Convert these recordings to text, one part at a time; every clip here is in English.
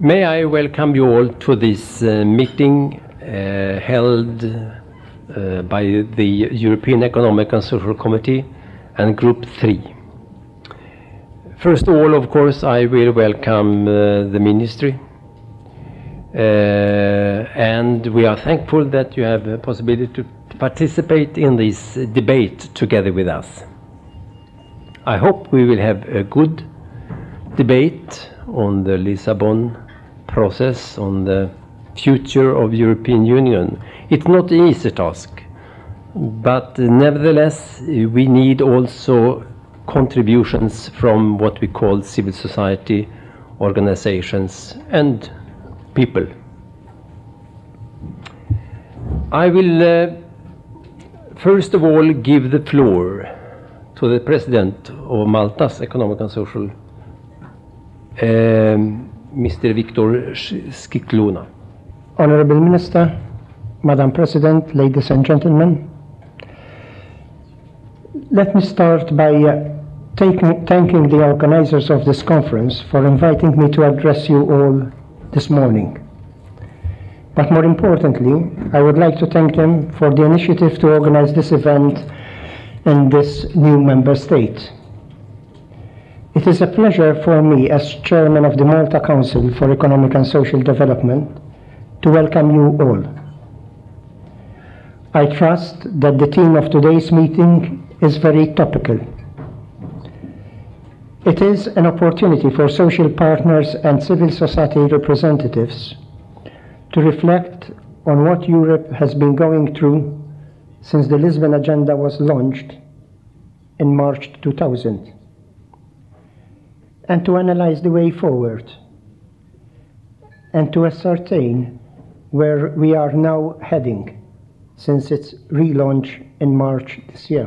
May I welcome you all to this meeting held by the European Economic and Social Committee and Group 3. First of all, of course, I will welcome the Ministry, and we are thankful that you have a possibility to participate in this debate together with us. I hope we will have a good debate on the Lisbon process, on the future of European Union. It's not an easy task, but nevertheless we need also contributions from what we call civil society organizations and people. I will first of all give the floor to the President of Malta's Economic and Social, Mr. Victor Scicluna. Honorable Minister, Madam President, ladies and gentlemen, let me start by thanking the organizers of this conference for inviting me to address you all this morning. But more importantly, I would like to thank them for the initiative to organize this event in this new member state. It is a pleasure for me as Chairman of the Malta Council for Economic and Social Development to welcome you all. I trust that the theme of today's meeting is very topical. It is an opportunity for social partners and civil society representatives to reflect on what Europe has been going through since the Lisbon Agenda was launched in March 2000, and to analyze the way forward, and to ascertain where we are now heading since its relaunch in March this year.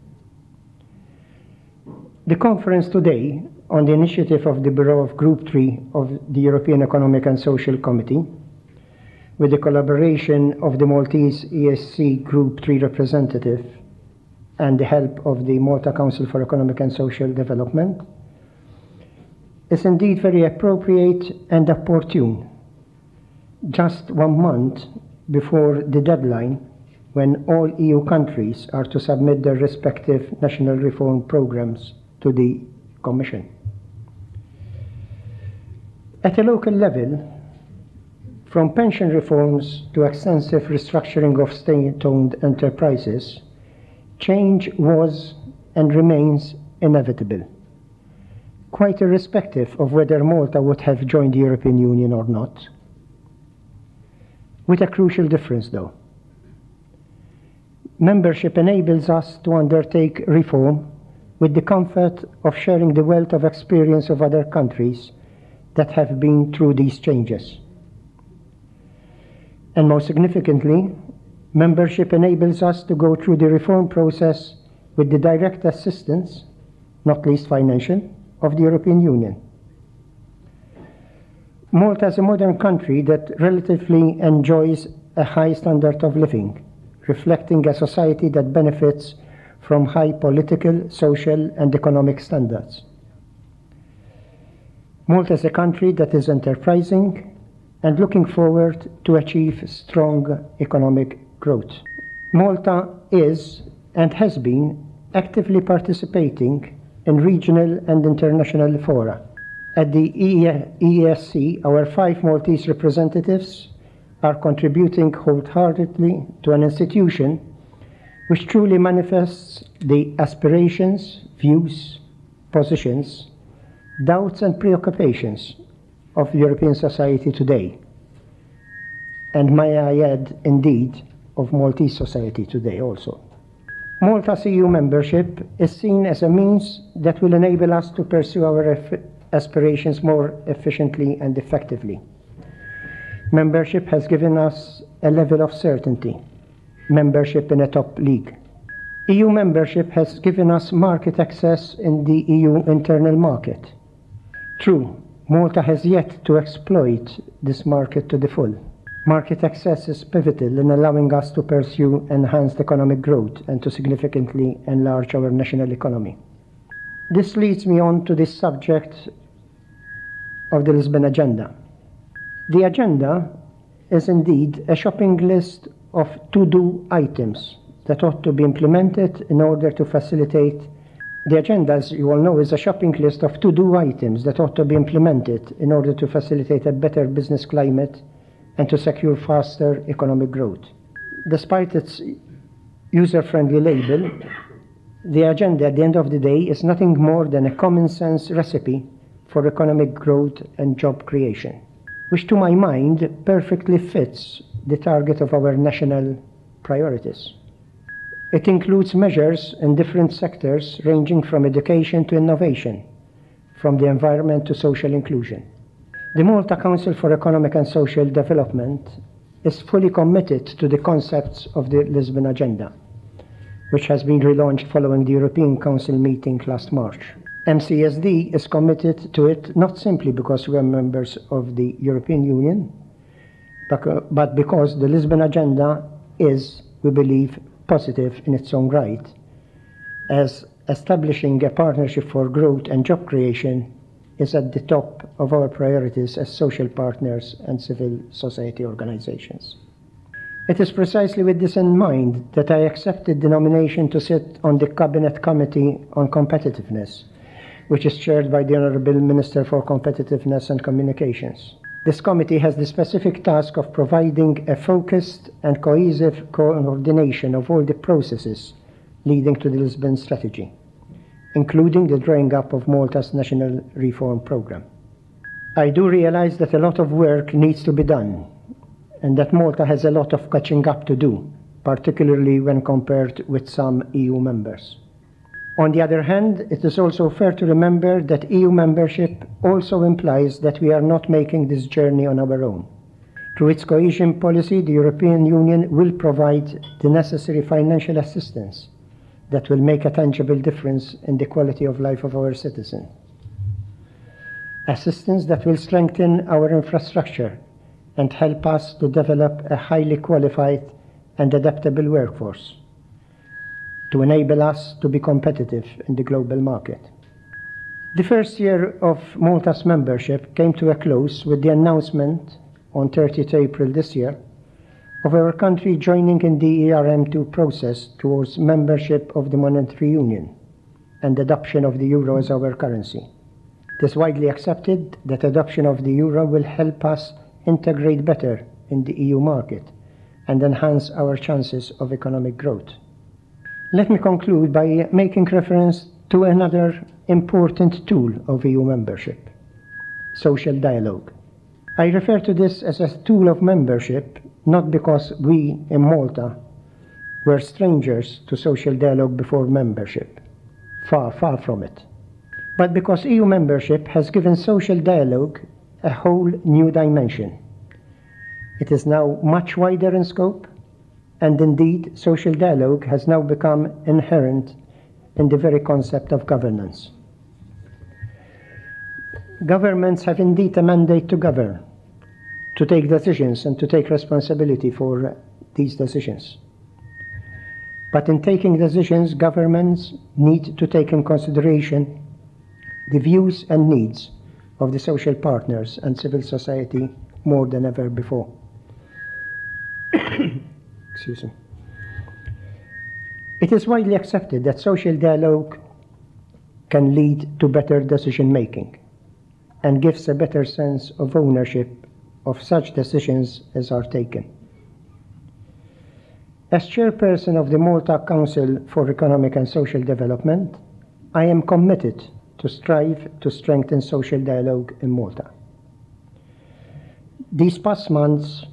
The conference today, on the initiative of the Bureau of Group 3 of the European Economic and Social Committee, with the collaboration of the Maltese ESC Group 3 representative and the help of the Malta Council for Economic and Social Development, is indeed very appropriate and opportune, just 1 month before the deadline when all EU countries are to submit their respective national reform programs to the Commission. At a local level, from pension reforms to extensive restructuring of state-owned enterprises, change was and remains inevitable, quite irrespective of whether Malta would have joined the European Union or not. With a crucial difference, though. Membership enables us to undertake reform with the comfort of sharing the wealth of experience of other countries that have been through these changes. And most significantly, membership enables us to go through the reform process with the direct assistance, not least financial, of the European Union. Malta is a modern country that relatively enjoys a high standard of living, reflecting a society that benefits from high political, social, and economic standards. Malta is a country that is enterprising and looking forward to achieve strong economic growth. Malta is and has been actively participating in regional and international fora. At the ESC, our 5 Maltese representatives are contributing wholeheartedly to an institution which truly manifests the aspirations, views, positions, doubts and preoccupations of European society today, and may I add, indeed, of Maltese society today also. Malta's EU membership is seen as a means that will enable us to pursue our aspirations more efficiently and effectively. Membership has given us a level of certainty, membership in a top league. EU membership has given us market access in the EU internal market. True, Malta has yet to exploit this market to the full. Market access is pivotal in allowing us to pursue enhanced economic growth and to significantly enlarge our national economy. This leads me on to the subject of the Lisbon Agenda. The agenda is indeed a shopping list of to-do items that ought to be implemented in order to facilitate. The agenda, as you all know, is a shopping list of to-do items that ought to be implemented in order to facilitate a better business climate and to secure faster economic growth. Despite its user-friendly label, the agenda at the end of the day is nothing more than a common-sense recipe for economic growth and job creation, which to my mind perfectly fits the target of our national priorities. It includes measures in different sectors ranging from education to innovation, from the environment to social inclusion. The Malta Council for Economic and Social Development is fully committed to the concepts of the Lisbon Agenda, which has been relaunched following the European Council meeting last March. MCSD is committed to it not simply because we are members of the European Union, but because the Lisbon Agenda is, we believe, positive in its own right, as establishing a partnership for growth and job creation is at the top of our priorities as social partners and civil society organizations. It is precisely with this in mind that I accepted the nomination to sit on the Cabinet Committee on Competitiveness, which is chaired by the Honourable Minister for Competitiveness and Communications. This committee has the specific task of providing a focused and cohesive coordination of all the processes leading to the Lisbon strategy, including the drawing up of Malta's national reform programme. I do realize that a lot of work needs to be done and that Malta has a lot of catching up to do, particularly when compared with some EU members. On the other hand, it is also fair to remember that EU membership also implies that we are not making this journey on our own. Through its cohesion policy, the European Union will provide the necessary financial assistance that will make a tangible difference in the quality of life of our citizens. Assistance that will strengthen our infrastructure and help us to develop a highly qualified and adaptable workforce, to enable us to be competitive in the global market. The first year of Malta's membership came to a close with the announcement on 30th April this year of our country joining in the ERM2 process towards membership of the Monetary Union and adoption of the euro as our currency. It is widely accepted that adoption of the euro will help us integrate better in the EU market and enhance our chances of economic growth. Let me conclude by making reference to another important tool of EU membership: social dialogue. I refer to this as a tool of membership not because we in Malta were strangers to social dialogue before membership, far from it, but because EU membership has given social dialogue a whole new dimension. It is now much wider in scope, and indeed, social dialogue has now become inherent in the very concept of governance. Governments have indeed a mandate to govern, to take decisions and to take responsibility for these decisions. But in taking decisions, governments need to take in consideration the views and needs of the social partners and civil society more than ever before. Excuse me. It is widely accepted that social dialogue can lead to better decision-making and gives a better sense of ownership of such decisions as are taken. As chairperson of the Malta Council for Economic and Social Development, I am committed to strive to strengthen social dialogue in Malta. These past months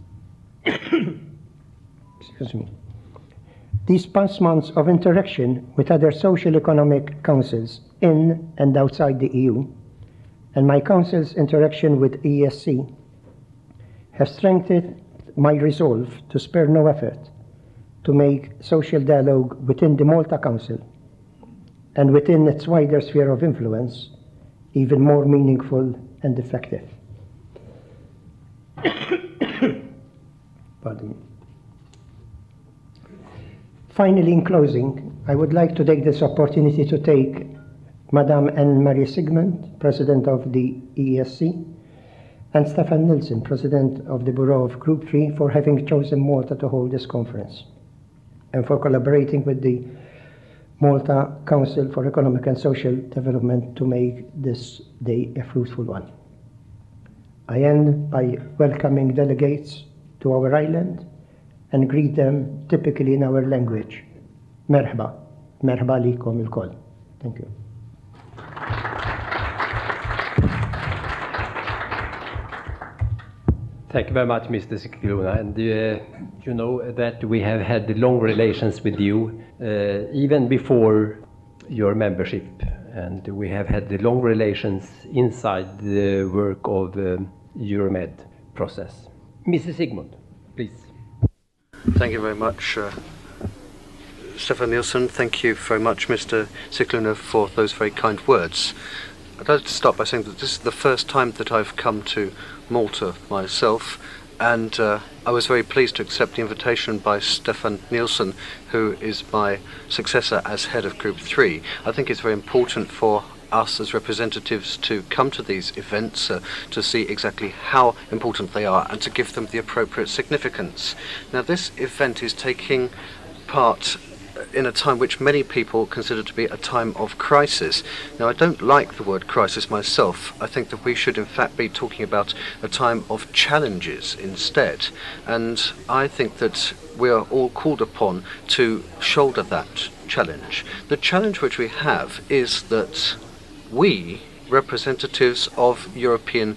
These past months of interaction with other social economic councils in and outside the EU, and my council's interaction with ESC, have strengthened my resolve to spare no effort to make social dialogue within the Malta Council and within its wider sphere of influence even more meaningful and effective. Pardon me. Finally, in closing, I would like to take this opportunity to thank Madame Anne-Marie Sigmund, President of the ESC, and Stefan Nilsson, President of the Bureau of Group 3, for having chosen Malta to hold this conference, and for collaborating with the Malta Council for Economic and Social Development to make this day a fruitful one. I end by welcoming delegates to our island and greet them typically in our language. Merhaba. Merhaba likom il-koll. Thank you. Thank you very much, Mr. Scicluna. And you know that we have had long relations with you even before your membership. And we have had the long relations inside the work of the Euromed process. Mrs. Sigmund, please. Thank you very much, Stefan Nilsson. Thank you very much, Mr. Scicluna, for those very kind words. I'd like to start by saying that this is the first time that I've come to Malta myself, and I was very pleased to accept the invitation by Stefan Nilsson, who is my successor as head of Group 3. I think it's very important for us as representatives to come to these events to see exactly how important they are and to give them the appropriate significance. Now, this event is taking part in a time which many people consider to be a time of crisis. Now, I don't like the word crisis myself. I think that we should in fact be talking about a time of challenges instead. And I think that we are all called upon to shoulder that challenge. The challenge which we have is that we, representatives of European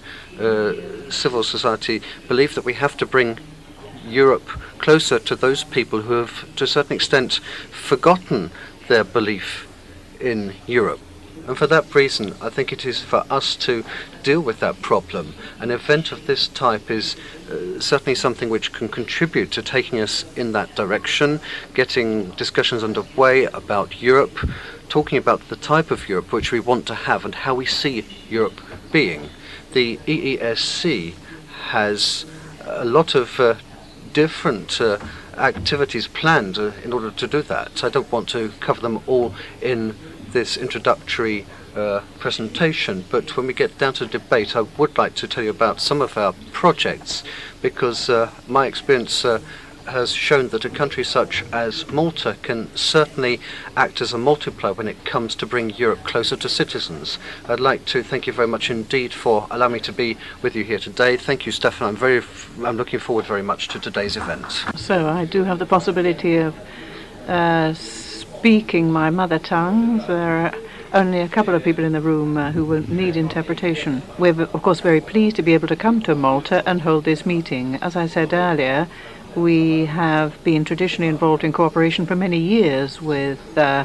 civil society, believe that we have to bring Europe closer to those people who have, to a certain extent, forgotten their belief in Europe. And for that reason, I think it is for us to deal with that problem. An event of this type is certainly something which can contribute to taking us in that direction, getting discussions underway about Europe, talking about the type of Europe which we want to have and how we see Europe being. The EESC has a lot of different activities planned in order to do that. I don't want to cover them all in this introductory presentation, but when we get down to debate, I would like to tell you about some of our projects, because my experience has shown that a country such as Malta can certainly act as a multiplier when it comes to bring Europe closer to citizens. I'd like to thank you very much indeed for allowing me to be with you here today. Thank you, Stefan. I'm looking forward very much to today's event. So I do have the possibility of speaking my mother tongue. There are only a couple of people in the room who will need interpretation. We're of course very pleased to be able to come to Malta and hold this meeting. As I said earlier, we have been traditionally involved in cooperation for many years with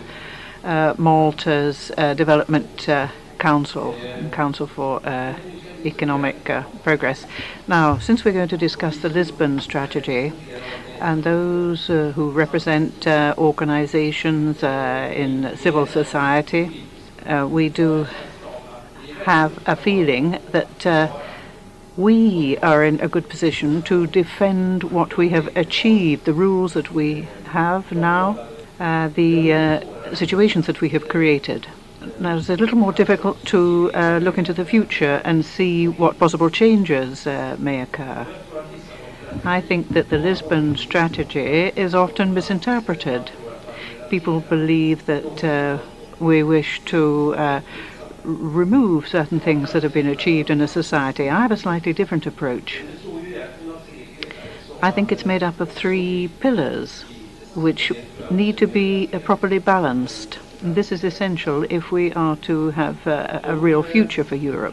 Malta's Development Council for Economic Progress. Now, since we're going to discuss the Lisbon strategy, and those who represent organizations in civil society, we do have a feeling that we are in a good position to defend what we have achieved, the rules that we have now, the situations that we have created. Now, it's a little more difficult to look into the future and see what possible changes may occur. I think that the Lisbon strategy is often misinterpreted. People believe that we wish to remove certain things that have been achieved in a society. I have a slightly different approach. I think it's made up of 3 pillars which need to be properly balanced. And this is essential if we are to have a real future for Europe.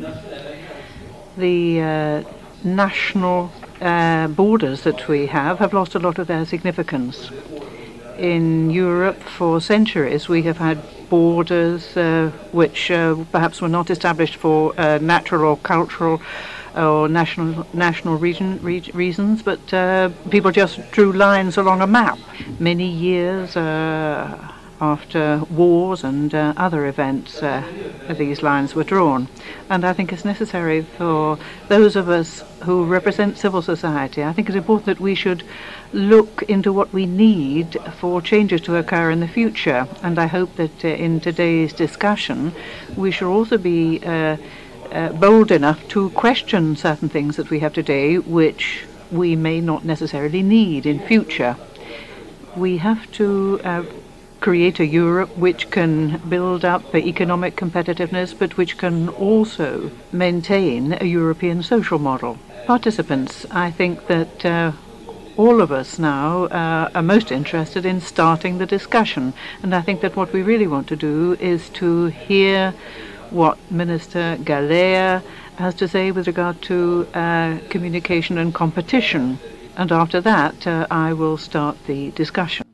The national borders that we have lost a lot of their significance. In Europe, for centuries, we have had borders which perhaps were not established for natural or cultural or national reasons, but people just drew lines along a map. Many years after wars and other events, these lines were drawn. And I think it's necessary for those of us who represent civil society, I think it's important that we should look into what we need for changes to occur in the future. And I hope that in today's discussion we shall also be bold enough to question certain things that we have today, which we may not necessarily need in future. We have to create a Europe which can build up economic competitiveness, but which can also maintain a European social model. Participants, I think that all of us now are most interested in starting the discussion, and I think that what we really want to do is to hear what Minister Galea has to say with regard to communication and competition, and after that I will start the discussion.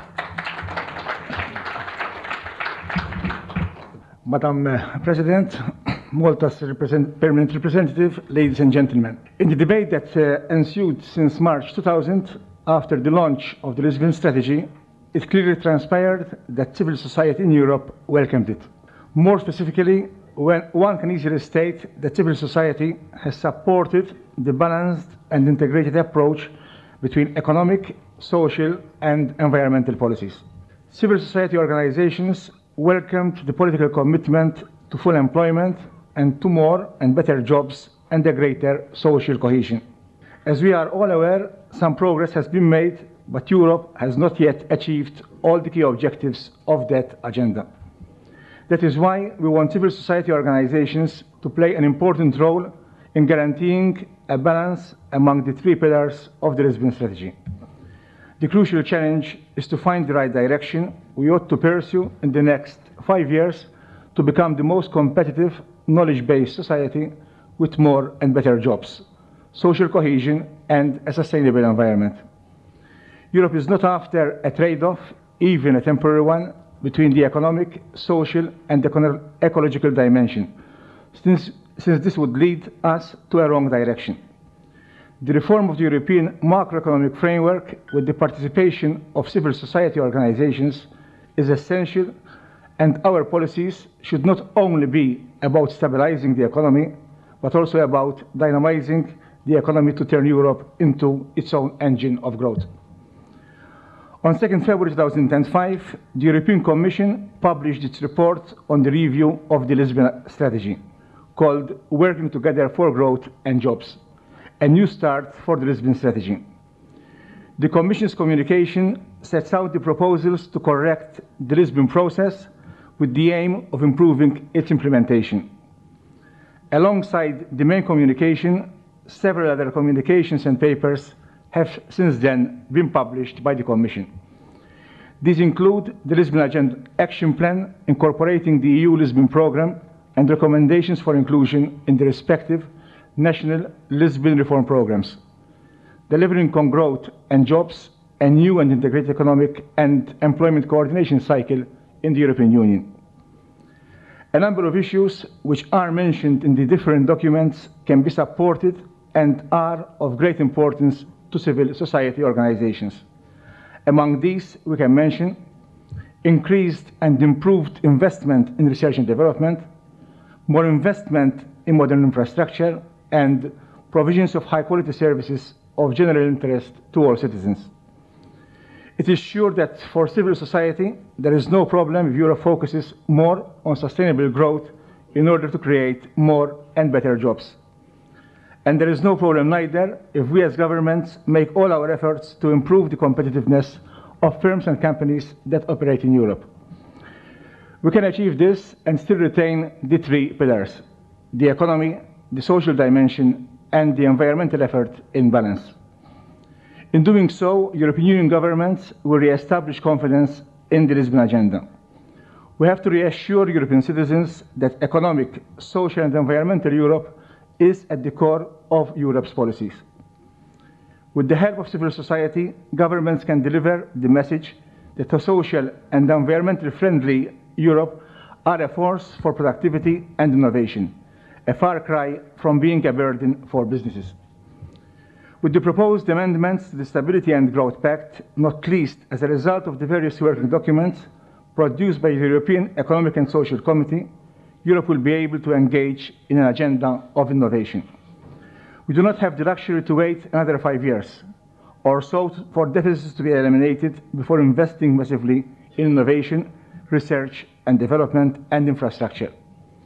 Madam President, Malta's permanent representative, ladies and gentlemen. In the debate that ensued since March 2000, after the launch of the Lisbon Strategy, it clearly transpired that civil society in Europe welcomed it. More specifically, one can easily state that civil society has supported the balanced and integrated approach between economic, social, and environmental policies. Civil society organizations welcomed the political commitment to full employment and to more and better jobs and a greater social cohesion. As we are all aware, some progress has been made, but Europe has not yet achieved all the key objectives of that agenda. That is why we want civil society organizations to play an important role in guaranteeing a balance among the three pillars of the Lisbon Strategy. The crucial challenge is to find the right direction we ought to pursue in the next 5 years to become the most competitive, knowledge-based society with more and better jobs, social cohesion, and a sustainable environment. Europe is not after a trade-off, even a temporary one, between the economic, social, and ecological dimension, since this would lead us to a wrong direction. The reform of the European macroeconomic framework with the participation of civil society organizations is essential, and our policies should not only be about stabilizing the economy, but also about dynamizing the economy to turn Europe into its own engine of growth. On 2nd February 2005, the European Commission published its report on the review of the Lisbon Strategy, called Working Together for Growth and Jobs, a new start for the Lisbon Strategy. The Commission's communication sets out the proposals to correct the Lisbon process with the aim of improving its implementation. Alongside the main communication, several other communications and papers have since then been published by the Commission. These include the Lisbon Agenda Action Plan, incorporating the EU Lisbon Programme and recommendations for inclusion in the respective national Lisbon reform programs, delivering on growth and jobs, a new and integrated economic and employment coordination cycle in the European Union. A number of issues which are mentioned in the different documents can be supported and are of great importance to civil society organizations. Among these, we can mention increased and improved investment in research and development, more investment in modern infrastructure, and provisions of high-quality services of general interest to all citizens. It is sure that for civil society, there is no problem if Europe focuses more on sustainable growth in order to create more and better jobs. And there is no problem neither if we as governments make all our efforts to improve the competitiveness of firms and companies that operate in Europe. We can achieve this and still retain the three pillars: the economy, the social dimension, and the environmental effort in balance. In doing so, European Union governments will re-establish confidence in the Lisbon Agenda. We have to reassure European citizens that economic, social, and environmental Europe is at the core of Europe's policies. With the help of civil society, governments can deliver the message that a social and environmentally friendly Europe are a force for productivity and innovation, a far cry from being a burden for businesses. With the proposed amendments to the Stability and Growth Pact, not least as a result of the various working documents produced by the European Economic and Social Committee, Europe will be able to engage in an agenda of innovation. We do not have the luxury to wait another 5 years or so for deficits to be eliminated before investing massively in innovation, research and development, and infrastructure.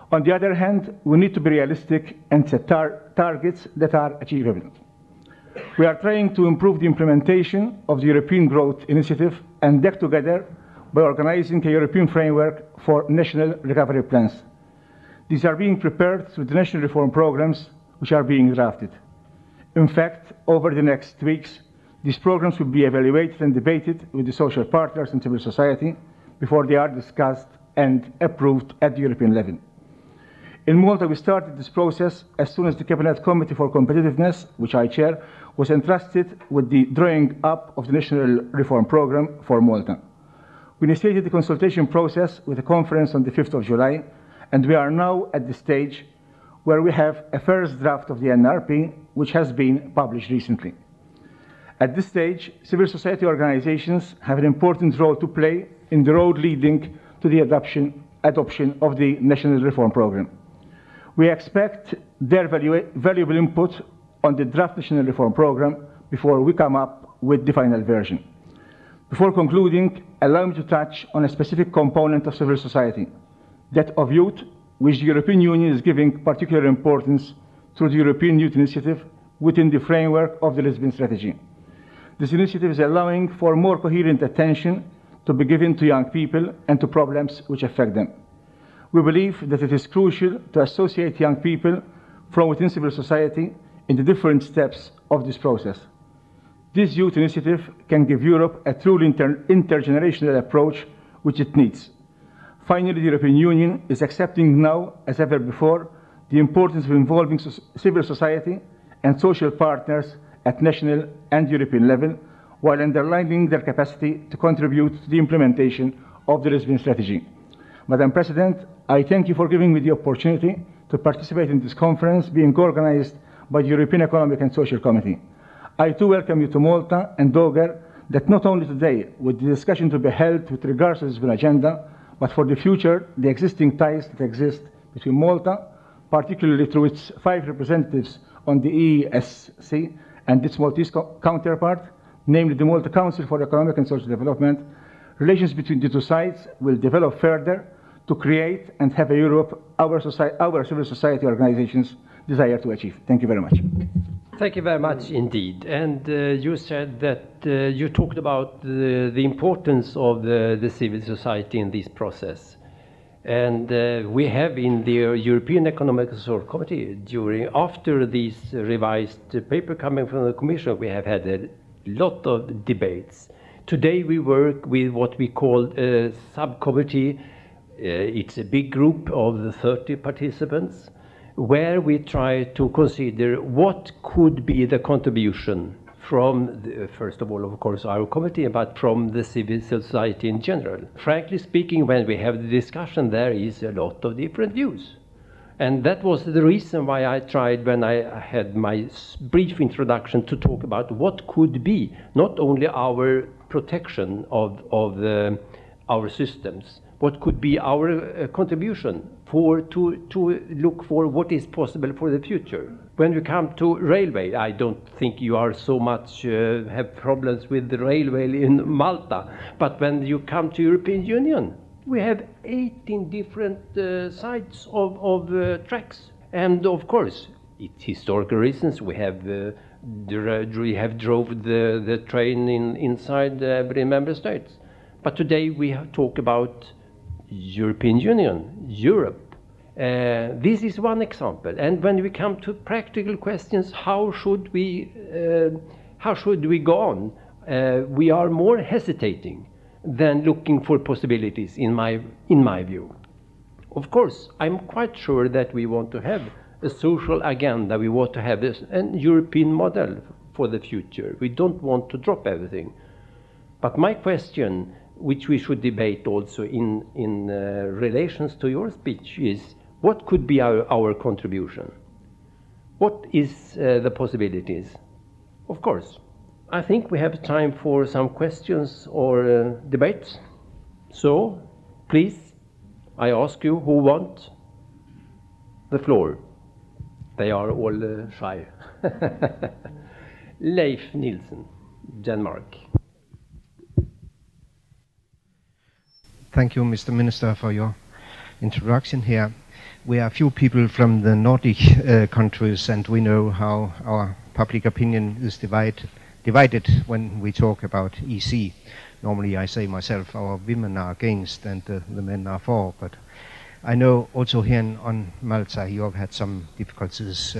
On the other hand, we need to be realistic and set targets that are achievable. We are trying to improve the implementation of the European Growth Initiative and act together by organizing a European framework for national recovery plans. These are being prepared through the national reform programs which are being drafted. In fact, over the next weeks, these programs will be evaluated and debated with the social partners and civil society before they are discussed and approved at the European level. In Malta, we started this process as soon as the Cabinet Committee for Competitiveness, which I chair, was entrusted with the drawing up of the National Reform Programme for Malta. We initiated the consultation process with a conference on the 5th of July, and we are now at the stage where we have a first draft of the NRP, which has been published recently. At this stage, civil society organizations have an important role to play in the road leading to the adoption of the National Reform Programme. We expect their valuable input on the draft National Reform Programme before we come up with the final version. Before concluding, allow me to touch on a specific component of civil society, that of youth, which the European Union is giving particular importance through the European Youth Initiative within the framework of the Lisbon Strategy. This initiative is allowing for more coherent attention to be given to young people and to problems which affect them. We believe that it is crucial to associate young people from within civil society in the different steps of this process. This youth initiative can give Europe a truly intergenerational approach which it needs. Finally, the European Union is accepting now, as ever before, the importance of involving civil society and social partners at national and European level, while underlining their capacity to contribute to the implementation of the Lisbon Strategy. Madam President, I thank you for giving me the opportunity to participate in this conference being organized by the European Economic and Social Committee. I too welcome you to Malta and Dogar, that not only today with the discussion to be held with regards to the Lisbon agenda, but for the future, the existing ties that exist between Malta, particularly through its 5 representatives on the EESC and its Maltese counterpart, namely the Malta Council for Economic and Social Development, relations between the two sides will develop further to create and have a Europe our civil society organizations desire to achieve. Thank you very much. Thank you very much indeed. And you said that you talked about the importance of the civil society in this process. And we have in the European Economic and Social Committee, after this revised paper coming from the Commission, we have had a lot of debates. Today we work with what we call a subcommittee. It's a big group of 30 participants, where we try to consider what could be the contribution from, first of all, of course, our committee, but from the civil society in general. Frankly speaking, when we have the discussion, there is a lot of different views. And that was the reason why I tried, when I had my brief introduction, to talk about what could be not only our protection of our systems, what could be our contribution to look for what is possible for the future. When we come to railway, I don't think you are so much have problems with the railway in Malta, but when you come to European Union, we have 18 different sides of tracks, and of course, it's historical reasons. We have drove the train inside every member state, but today we talk about European Union, Europe. This is one example. And when we come to practical questions, how should we go on? We are more hesitating than looking for possibilities, in my view. Of course, I'm quite sure that we want to have a social agenda. We want to have a European model for the future. We don't want to drop everything. But my question, which we should debate also in relations to your speech, is what could be our contribution? What is the possibilities? Of course, I think we have time for some questions or debates. So, please, I ask you who want the floor. They are all shy. Leif Nielsen, Denmark. Thank you, Mr. Minister, for your introduction here. we are a few people from the Nordic countries, and we know how our public opinion is divided when we talk about EC. Normally I say myself, our women are against and the men are for, but I know also here on Malta you have had some difficulties.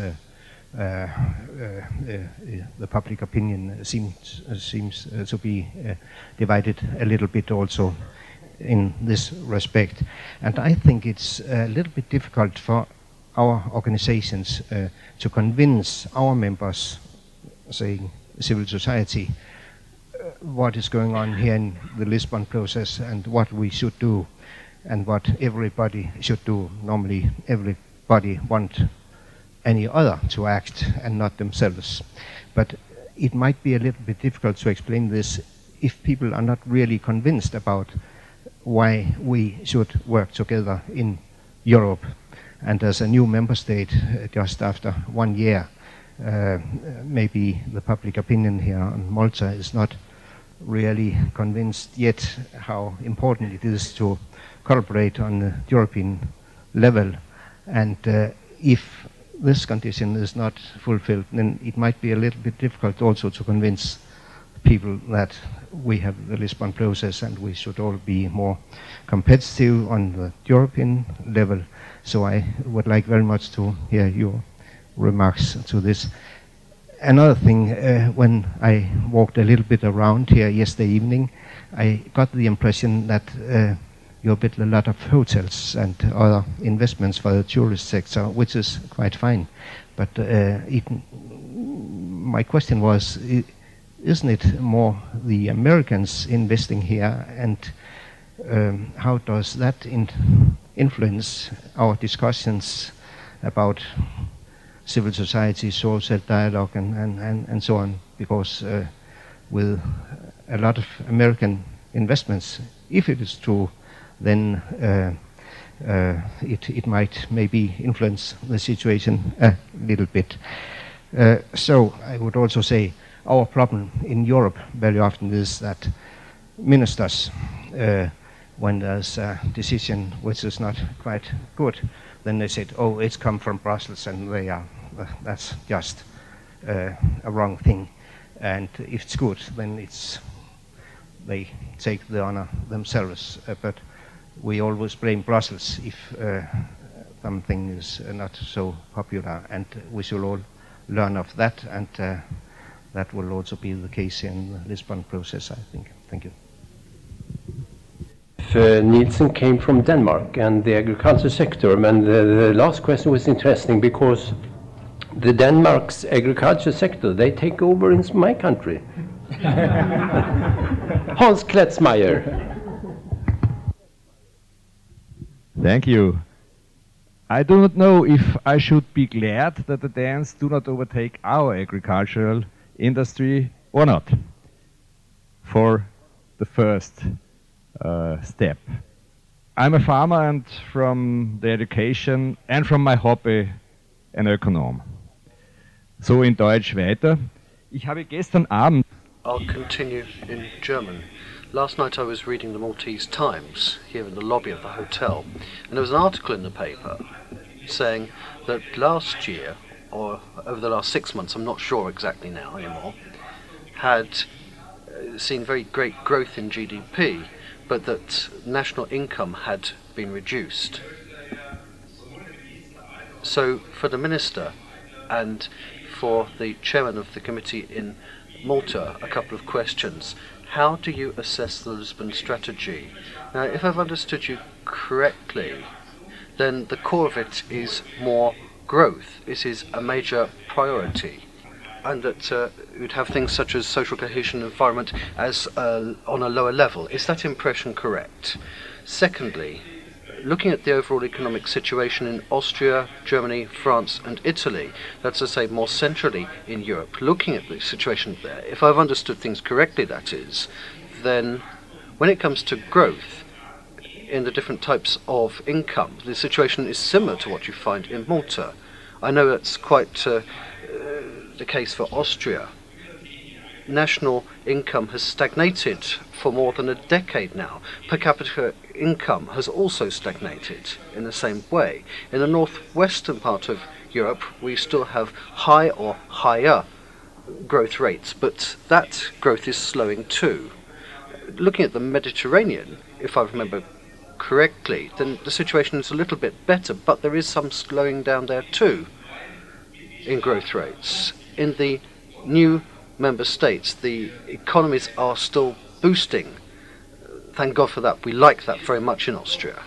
The public opinion seems to be divided a little bit also in this respect. And I think it's a little bit difficult for our organizations to convince our members, saying civil society, what is going on here in the Lisbon process and what we should do and what everybody should do. Normally everybody wants any other to act and not themselves. But it might be a little bit difficult to explain this if people are not really convinced about why we should work together in Europe. And as a new member state, just after 1 year, maybe the public opinion here on Malta is not really convinced yet how important it is to collaborate on the European level. And if this condition is not fulfilled, then it might be a little bit difficult also to convince people that we have the Lisbon process and we should all be more competitive on the European level. So I would like very much to hear your remarks to this. Another thing, when I walked a little bit around here yesterday evening, I got the impression that you built a lot of hotels and other investments for the tourist sector, which is quite fine. But my question was, isn't it more the Americans investing here, and how does that influence our discussions about civil society, social dialogue, and so on? Because with a lot of American investments, if it is true, then it might maybe influence the situation a little bit. So I would also say our problem in Europe very often is that ministers, when there's a decision which is not quite good, then they said, oh, it's come from Brussels and they are, that's just a wrong thing. And if it's good, then they take the honor themselves. But we always blame Brussels if something is not so popular, and we should all learn of that, and that will also be the case in the Lisbon process, I think. Thank you. Nielsen came from Denmark and the agriculture sector, and the last question was interesting because the Denmark's agriculture sector, they take over in my country. Hans Kletzmeier. Thank you. I do not know if I should be glad that the Danes do not overtake our agricultural industry or not for the first step. I'm a farmer, and from the education and from my hobby an Ökonom. So in Deutsch weiter. Ich habe gestern Abend... I'll continue in German. Last night I was reading the Maltese Times here in the lobby of the hotel, and there was an article in the paper saying that last year, or over the last 6 months, I'm not sure exactly now anymore, had seen very great growth in GDP, but that national income had been reduced. So for the Minister and for the Chairman of the committee in Malta, a couple of questions. How do you assess the Lisbon strategy? Now, if I've understood you correctly, then the core of it is more growth. It is a major priority, and that you'd have things such as social cohesion and environment as on a lower level. Is that impression correct? Secondly, looking at the overall economic situation in Austria, Germany, France and Italy, that's to say more centrally in Europe, looking at the situation there, if I've understood things correctly, that is, then when it comes to growth in the different types of income, the situation is similar to what you find in Malta. I know that's quite the case for Austria. national income has stagnated for more than a decade now. Per capita income has also stagnated in the same way. In the northwestern part of Europe, we still have high or higher growth rates, but that growth is slowing too. Looking at the Mediterranean, if I remember correctly, then the situation is a little bit better, but there is some slowing down there too in growth rates. In the new member states, the economies are still boosting. Thank God for that. We like that very much in Austria.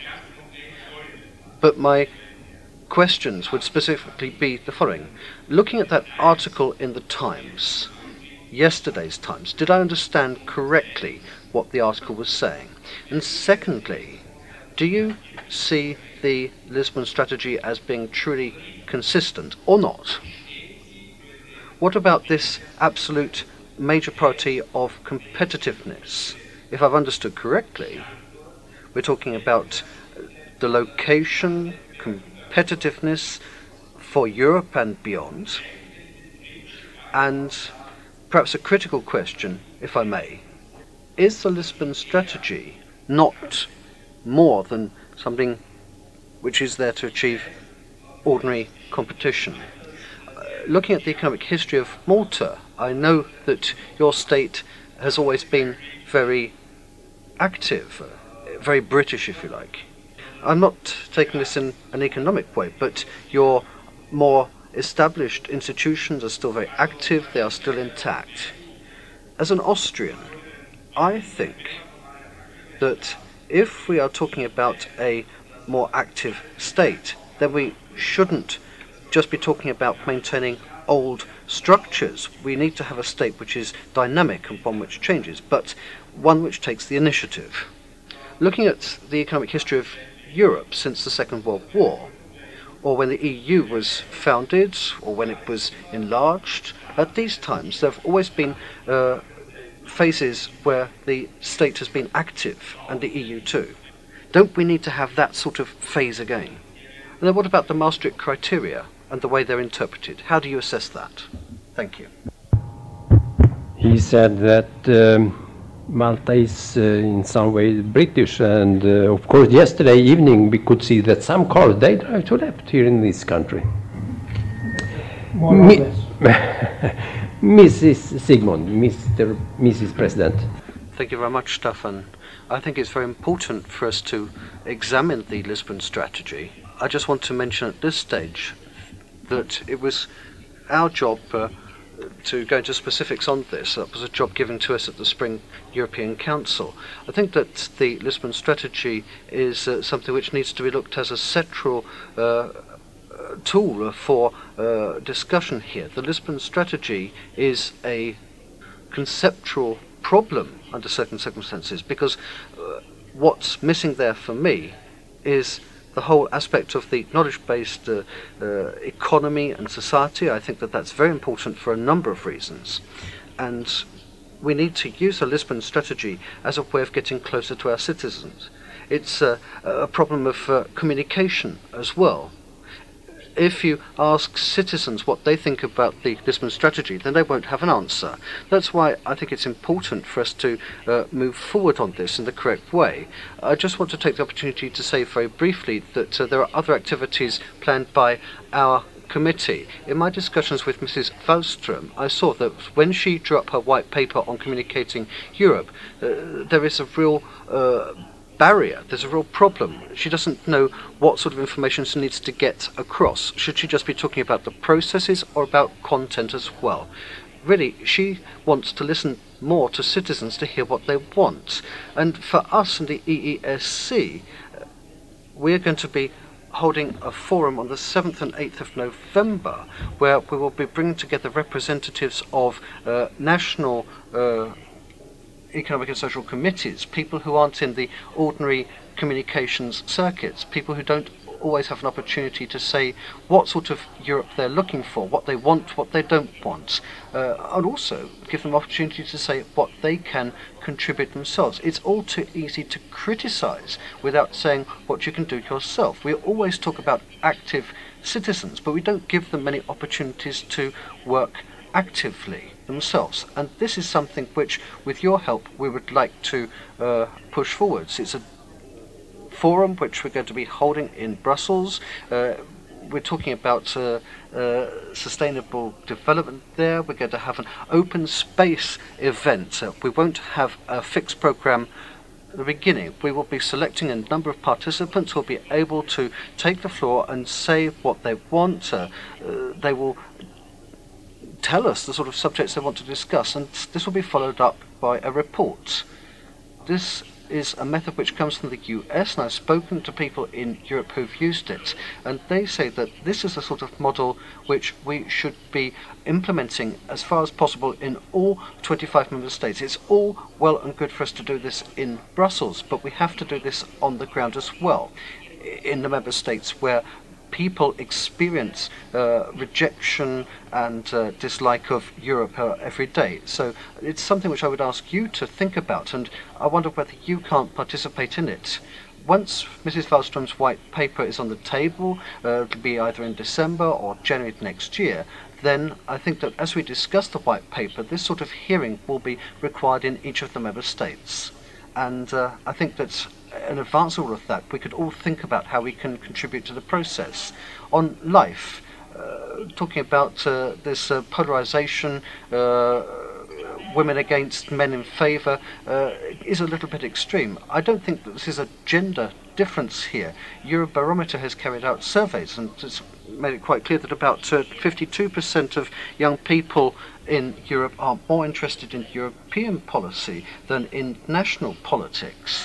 But my questions would specifically be the following. Looking at that article in the Times, yesterday's Times, did I understand correctly what the article was saying? And secondly, do you see the Lisbon strategy as being truly consistent or not? What about this absolute major priority of competitiveness? If I've understood correctly, we're talking about the location, competitiveness for Europe and beyond, and perhaps a critical question, if I may, is the Lisbon strategy not more than something which is there to achieve ordinary competition? Looking at the economic history of Malta, I know that your state has always been very active, very British, if you like. I'm not taking this in an economic way, but your more established institutions are still very active, they are still intact. As an Austrian, I think that if we are talking about a more active state, then we shouldn't just be talking about maintaining old structures. We need to have a state which is dynamic and one which changes, but one which takes the initiative. Looking at the economic history of Europe since the Second World War, or when the EU was founded, or when it was enlarged, at these times there have always been phases where the state has been active, and the EU too. Don't we need to have that sort of phase again? And then what about the Maastricht criteria and the way they're interpreted? How do you assess that? Thank you. He said that Malta is in some way British, and of course yesterday evening we could see that some cars, they drive to left here in this country. More or less. Mrs. Sigmund, Mrs. President. Thank you very much, Staffan. I think it's very important for us to examine the Lisbon strategy. I just want to mention at this stage that it was our job to go into specifics on this. That was a job given to us at the Spring European Council. I think that the Lisbon strategy is something which needs to be looked at as a central tool for discussion here. The Lisbon strategy is a conceptual problem under certain circumstances, because what's missing there for me is the whole aspect of the knowledge-based economy and society. I think that that's very important for a number of reasons, and we need to use the Lisbon strategy as a way of getting closer to our citizens. It's a problem of communication as well. If you ask citizens what they think about the Lisbon strategy, then they won't have an answer. That's why I think it's important for us to move forward on this in the correct way. I just want to take the opportunity to say very briefly that there are other activities planned by our committee. In my discussions with Mrs. Wallström, I saw that when she drew up her white paper on communicating Europe, there is a real barrier. There's a real problem. She doesn't know what sort of information she needs to get across. Should she just be talking about the processes or about content as well? Really, she wants to listen more to citizens to hear what they want. And for us in the EESC, we're going to be holding a forum on the 7th and 8th of November where we will be bringing together representatives of national economic and social committees, people who aren't in the ordinary communications circuits, people who don't always have an opportunity to say what sort of Europe they're looking for, what they want, what they don't want, and also give them opportunity to say what they can contribute themselves. It's all too easy to criticize without saying what you can do yourself. We always talk about active citizens, but we don't give them many opportunities to work actively. themselves. And this is something which, with your help, we would like to push forwards. It's a forum which we're going to be holding in Brussels. We're talking about sustainable development there. We're going to have an open space event. We won't have a fixed program at the beginning. We will be selecting a number of participants who will be able to take the floor and say what they want. They will tell us the sort of subjects they want to discuss, and this will be followed up by a report. This is a method which comes from the US, and I've spoken to people in Europe who've used it, and they say that this is the sort of model which we should be implementing as far as possible in all 25 member states. It's all well and good for us to do this in Brussels, but we have to do this on the ground as well, in the member states where people experience rejection and dislike of Europe every day. So it's something which I would ask you to think about, and I wonder whether you can't participate in it. Once Mrs. Wallström's white paper is on the table, it'll be either in December or January next year, then I think that as we discuss the white paper, this sort of hearing will be required in each of the member states. And I think that in advance of all of that, we could all think about how we can contribute to the process. On life, talking about this polarization, women against, men in favour, is a little bit extreme. I don't think that this is a gender difference here. Eurobarometer has carried out surveys, and it's made it quite clear that about 52% of young people in Europe are more interested in European policy than in national politics.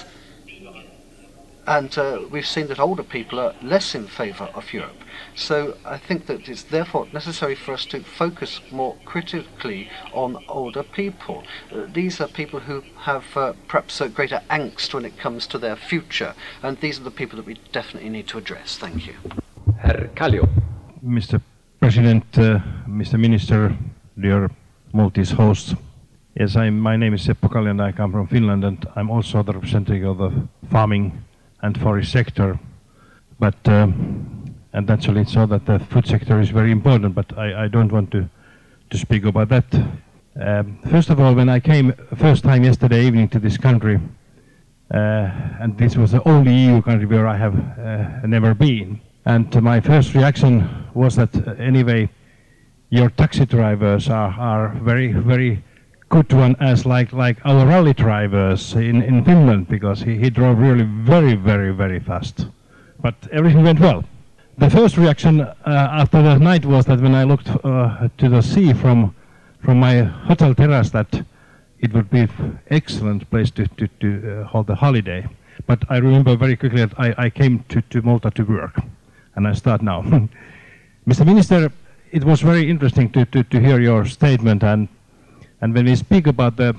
And we've seen that older people are less in favour of Europe. So I think that it's therefore necessary for us to focus more critically on older people. These are people who have perhaps a greater angst when it comes to their future, and these are the people that we definitely need to address. Thank you. Herr Kallio. Mr. President, Mr. Minister, dear Maltese hosts. Yes, my name is Seppo Kallio and I come from Finland, and I'm also the representative of the farming and forest sector. But and naturally it's so that the food sector is very important, but I don't want to speak about that. First of all, when I came first time yesterday evening to this country, and this was the only EU country where I have never been, and my first reaction was that anyway, your taxi drivers are very, very good one as like our rally drivers in Finland, because he drove really very, very, very fast. But everything went well. The first reaction after the night was that when I looked to the sea from my hotel terrace, that it would be an excellent place to hold a holiday. But I remember very quickly that I came to Malta to work, and I start now. Mr. Minister, it was very interesting to hear your statement, and when we speak about the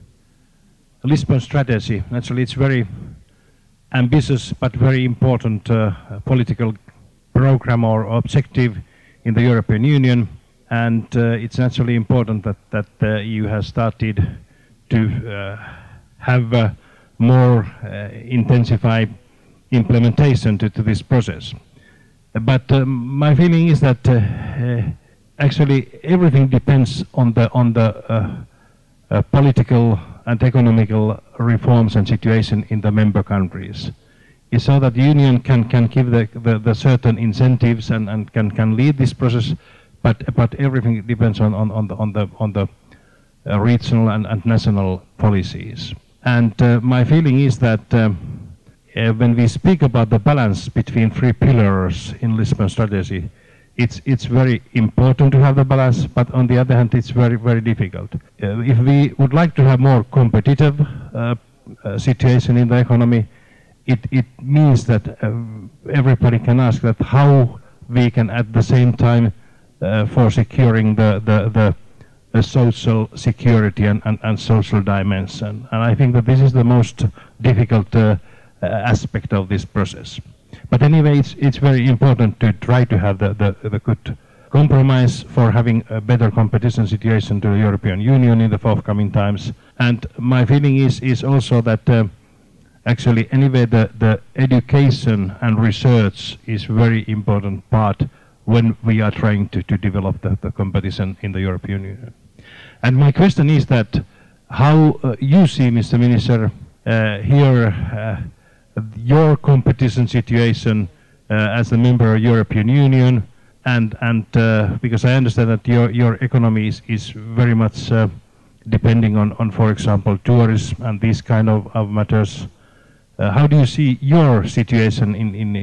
Lisbon strategy, naturally it's very ambitious but very important political program or objective in the European Union, and it's naturally important that you have started to have more intensified implementation to this process. But my feeling is that actually everything depends on the political and economical reforms and situation in the member countries. It's so that the Union can give the certain incentives and can lead this process, but everything depends on the regional and national policies. And my feeling is that when we speak about the balance between three pillars in Lisbon strategy, it's very important to have the balance, but on the other hand, it's very, very difficult. If we would like to have more competitive situation in the economy, it means that everybody can ask that how we can at the same time for securing the social security and social dimension. And I think that this is the most difficult aspect of this process. But anyway, it's very important to try to have the good compromise for having a better competition situation to the European Union in the forthcoming times. And my feeling is also that actually anyway the education and research is very important part when we are trying to develop the competition in the European Union. And my question is that how you see, Mr. Minister, here your competition situation as a member of European Union, and because I understand that your economy is very much depending on, for example, tourism and these kind of matters. How do you see your situation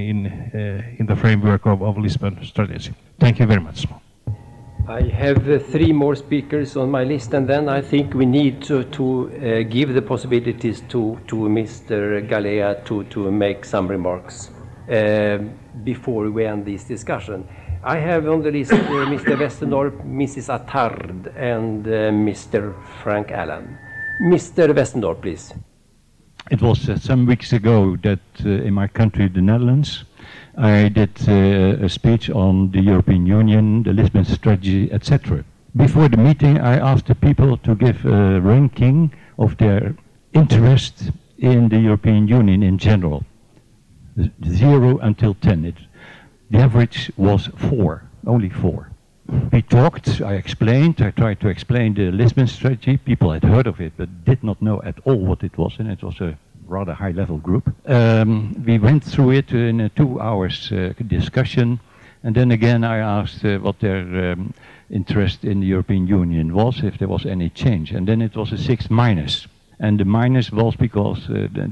in the framework of Lisbon strategy? Thank you very much. I have 3 more speakers on my list, and then I think we need to give the possibilities to Mr. Galea to make some remarks before we end this discussion. I have on the list Mr. Westendorp, Mrs. Attard, and Mr. Frank Allen. Mr. Westendorp, please. It was some weeks ago that in my country, the Netherlands, I did a speech on the European Union, the Lisbon strategy, etc. Before the meeting, I asked the people to give a ranking of their interest in the European Union in general, 0 until 10. The average was 4, only 4. We talked, I explained, I tried to explain the Lisbon strategy. People had heard of it, but did not know at all what it was, and it was a rather high-level group. We went through it in a 2 hours discussion, and then again I asked what their interest in the European Union was, if there was any change, and then it was a 6-, and the minus was because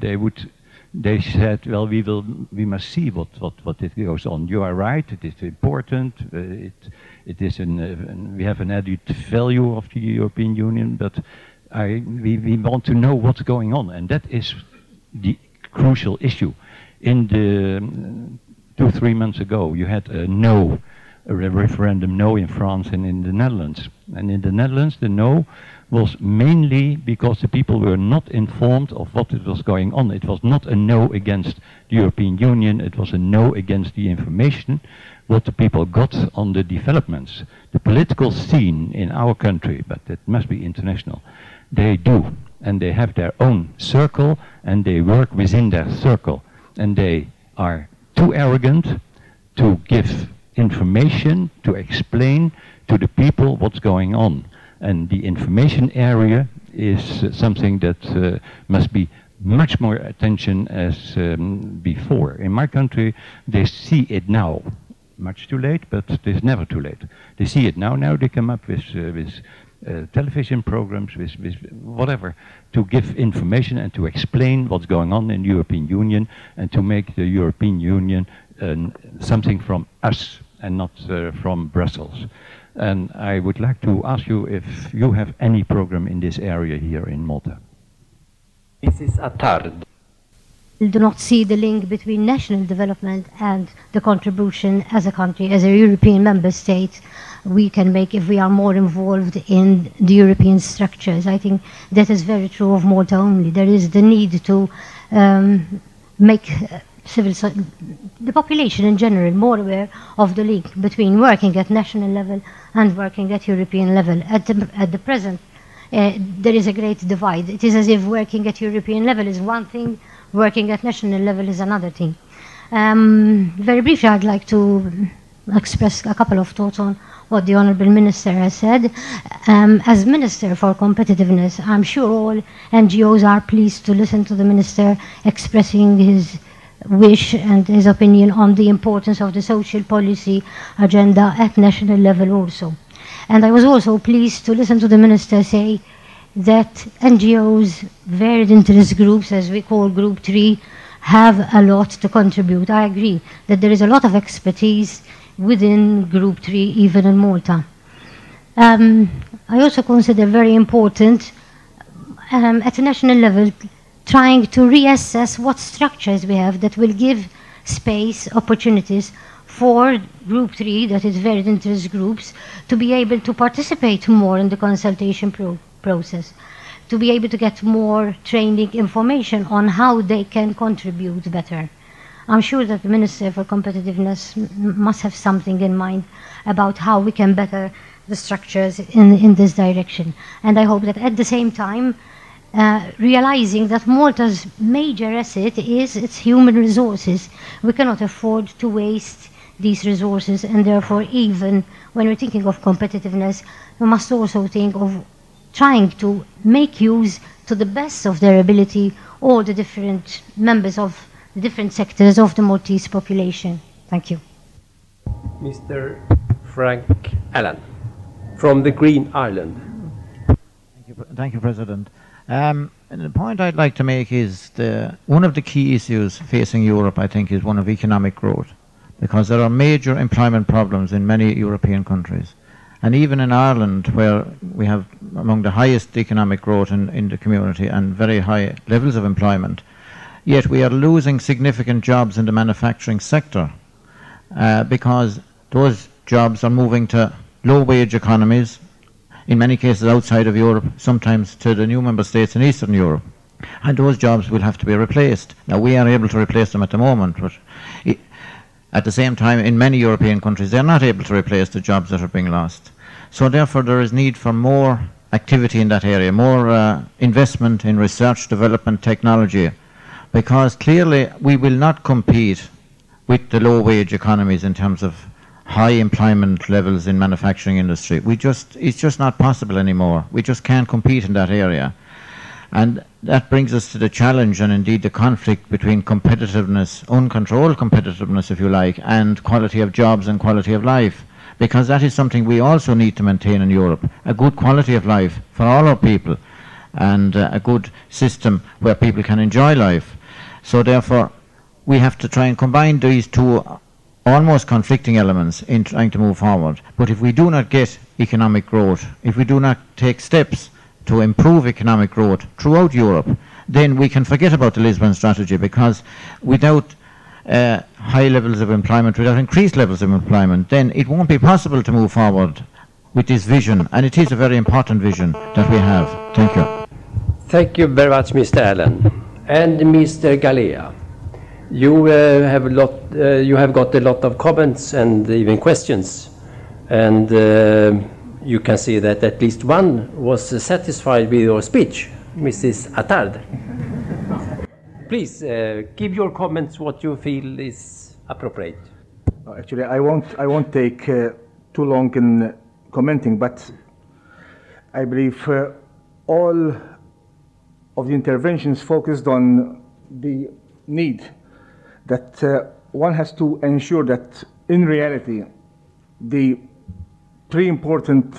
they said, well, we must see what it goes on. You are right, it is important, it is we have an added value of the European Union, but we want to know what's going on, and that is the crucial issue. In the 2-3 months ago, you had a referendum no in France and in the Netherlands. And in the Netherlands, the no was mainly because the people were not informed of what was going on. It was not a no against the European Union, it was a no against the information what the people got on the developments. The political scene in our country, but it must be international, they do. And they have their own circle, and they work within their circle. And they are too arrogant to give information, to explain to the people what's going on. And the information area is something that must be much more attention as before. In my country, they see it now. Much too late, but it's never too late. They see it now. Now they come up with television programs, with whatever, to give information and to explain what's going on in the European Union, and to make the European Union something from us and not from Brussels. And I would like to ask you if you have any program in this area here in Malta. Mrs. Attard. Do not see the link between national development and the contribution as a country, as a European member state, we can make if we are more involved in the European structures. I think that is very true of Malta only. There is the need to make the population in general more aware of the link between working at national level and working at European level. At the present, there is a great divide. It is as if working at European level is one thing, working at national level is another thing. Very briefly, I'd like to express a couple of thoughts on what the Honourable Minister has said. As Minister for Competitiveness, I'm sure all NGOs are pleased to listen to the Minister expressing his wish and his opinion on the importance of the social policy agenda at national level also. And I was also pleased to listen to the Minister say that NGOs, varied interest groups, as we call Group 3, have a lot to contribute. I agree that there is a lot of expertise within Group 3, even in Malta. I also consider very important, at a national level, trying to reassess what structures we have that will give space, opportunities for Group 3, that is varied interest groups, to be able to participate more in the consultation process, to be able to get more training information on how they can contribute better. I'm sure that the Minister for Competitiveness must have something in mind about how we can better the structures in this direction. And I hope that at the same time, realizing that Malta's major asset is its human resources. We cannot afford to waste these resources, and therefore even when we're thinking of competitiveness, we must also think of trying to make use to the best of their ability all the different members of the different sectors of the Maltese population. Thank you. Mr. Frank Allen from the Green Island. Thank you, President. And the point I'd like to make is one of the key issues facing Europe, I think, is one of economic growth, because there are major employment problems in many European countries. And even in Ireland, where we have among the highest economic growth in the community and very high levels of employment, yet we are losing significant jobs in the manufacturing sector because those jobs are moving to low-wage economies, in many cases outside of Europe, sometimes to the new member states in Eastern Europe. And those jobs will have to be replaced. Now, we are able to replace them at the moment, but at the same time, in many European countries, they're not able to replace the jobs that are being lost. So therefore, there is need for more activity in that area, more investment in research, development, technology, because clearly we will not compete with the low-wage economies in terms of high employment levels in manufacturing industry. It's just not possible anymore. We just can't compete in that area. And that brings us to the challenge and indeed the conflict between competitiveness, uncontrolled competitiveness if you like, and quality of jobs and quality of life. Because that is something we also need to maintain in Europe, a good quality of life for all our people and a good system where people can enjoy life. So therefore we have to try and combine these two almost conflicting elements in trying to move forward. But if we do not get economic growth, if we do not take steps to improve economic growth throughout Europe, then we can forget about the Lisbon strategy, because without high levels of employment, without increased levels of employment, then it won't be possible to move forward with this vision, and it is a very important vision that we have. Thank you. Thank you very much, Mr. Allen. And Mr. Galea, you have got a lot of comments and even questions, and you can see that at least one was satisfied with your speech, Mrs. Attard. Please give your comments what you feel is appropriate. Actually, I won't take too long in commenting, but I believe all of the interventions focused on the need that one has to ensure that in reality the three important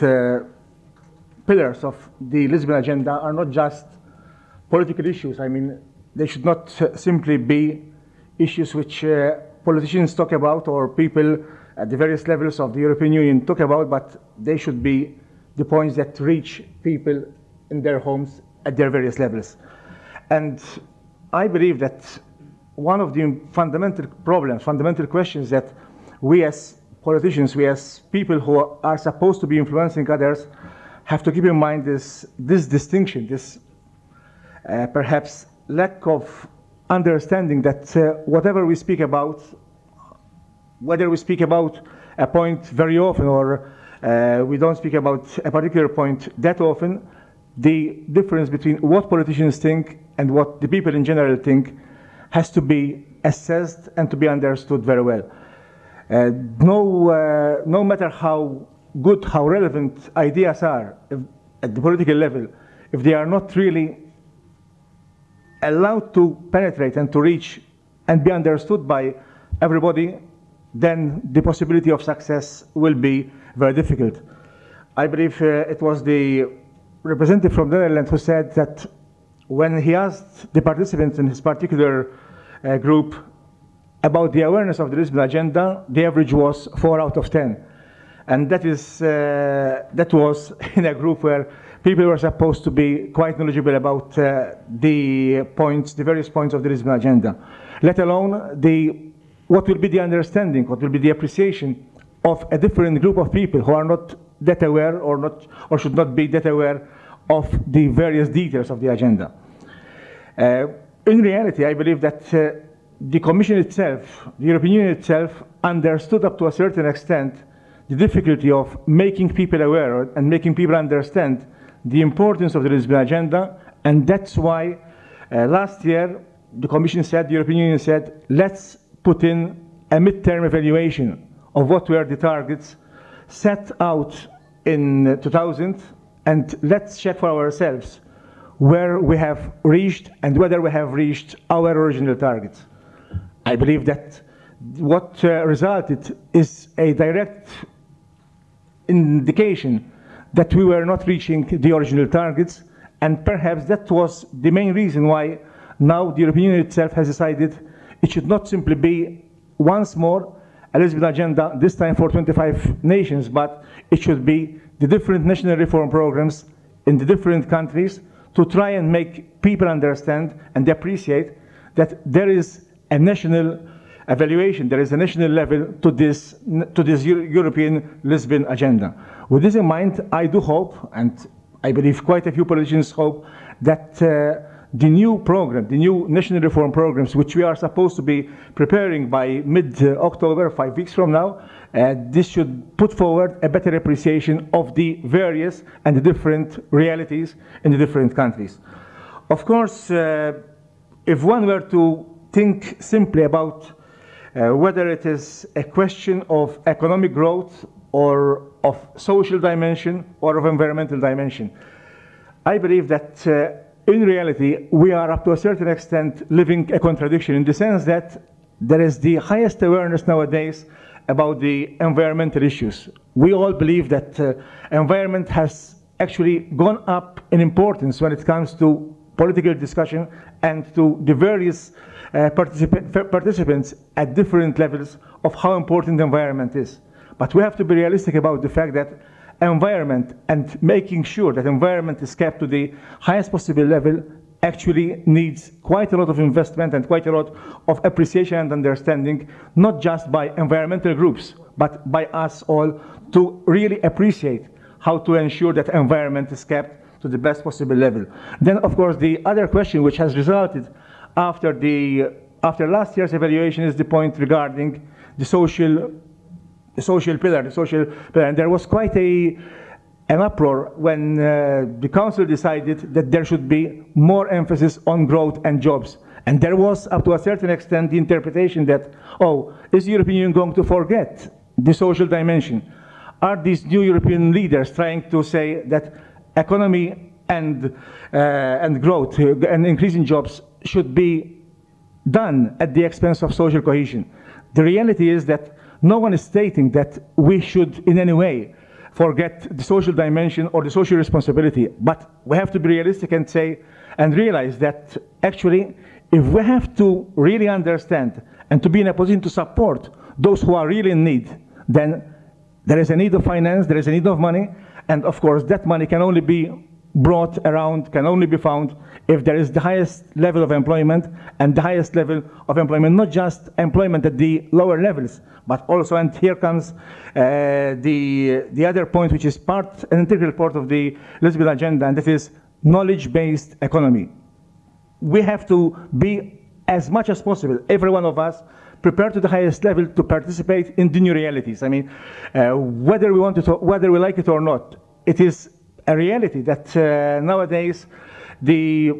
pillars of the Lisbon agenda are not just political issues. I mean, they should not simply be issues which politicians talk about or people at the various levels of the European Union talk about, but they should be the points that reach people in their homes at their various levels. And I believe that one of the fundamental problems, fundamental questions that we as politicians, we as people who are supposed to be influencing others, have to keep in mind this distinction, this perhaps lack of understanding that whatever we speak about, whether we speak about a point very often or we don't speak about a particular point that often, the difference between what politicians think and what the people in general think has to be assessed and to be understood very well. No matter how good, how relevant ideas are at the political level, if they are not really allowed to penetrate and to reach and be understood by everybody, then the possibility of success will be very difficult. I believe it was the representative from the Netherlands who said that when he asked the participants in his particular group about the awareness of the Lisbon agenda, the average was 4 out of 10. And that was in a group where people were supposed to be quite knowledgeable about the various points of the Lisbon agenda, let alone what will be the understanding, what will be the appreciation of a different group of people who are not that aware or should not be that aware of the various details of the agenda. In reality, I believe that the Commission itself, the European Union itself, understood up to a certain extent the difficulty of making people aware and making people understand the importance of the Lisbon agenda, and that's why last year the Commission said, the European Union said, let's put in a mid-term evaluation of what were the targets set out in 2000, and let's check for ourselves where we have reached and whether we have reached our original targets. I believe that what resulted is a direct indication that we were not reaching the original targets, and perhaps that was the main reason why now the European Union itself has decided it should not simply be once more a Lisbon agenda, this time for 25 nations, but it should be the different national reform programs in the different countries to try and make people understand and appreciate that there is a national evaluation, there is a national level to this European Lisbon agenda. With this in mind, I do hope, and I believe quite a few politicians hope, that the new program, the new national reform programs, which we are supposed to be preparing by mid-October, 5 weeks from now, this should put forward a better appreciation of the various and the different realities in the different countries. Of course, if one were to think simply about whether it is a question of economic growth or of social dimension or of environmental dimension, I believe that in reality we are up to a certain extent living a contradiction, in the sense that there is the highest awareness nowadays about the environmental issues. We all believe that environment has actually gone up in importance when it comes to political discussion and to the various participants at different levels of how important the environment is. But we have to be realistic about the fact that environment and making sure that environment is kept to the highest possible level actually needs quite a lot of investment and quite a lot of appreciation and understanding, not just by environmental groups, but by us all, to really appreciate how to ensure that environment is kept to the best possible level. Then, of course, the other question which has resulted after last year's evaluation is the point regarding the social pillar. And there was quite an uproar when the Council decided that there should be more emphasis on growth and jobs. And there was, up to a certain extent, the interpretation that, oh, is the European Union going to forget the social dimension? Are these new European leaders trying to say that economy and growth and increasing jobs should be done at the expense of social cohesion? The reality is that no one is stating that we should in any way forget the social dimension or the social responsibility, but we have to be realistic and say and realize that actually if we have to really understand and to be in a position to support those who are really in need, then there is a need of finance, there is a need of money, and of course that money can only be brought around, can only be found if there is the highest level of employment, and the highest level of employment, not just employment at the lower levels, but also, and here comes the other point which is an integral part of the Lisbon agenda, and that is knowledge-based economy. We have to be, as much as possible, every one of us, prepared to the highest level to participate in the new realities. I mean, whether we like it or not, it is a reality that nowadays the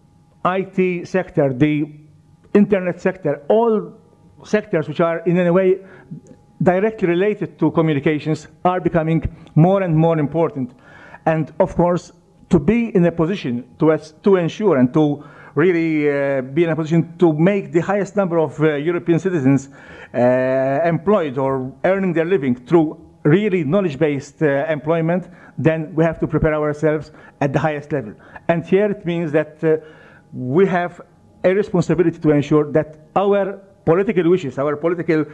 IT sector, the internet sector, all sectors which are in any way directly related to communications are becoming more and more important. And of course, to be in a position to ensure and to really be in a position to make the highest number of European citizens employed or earning their living through really knowledge-based employment, then we have to prepare ourselves at the highest level. And here it means that we have a responsibility to ensure that our political wishes, our political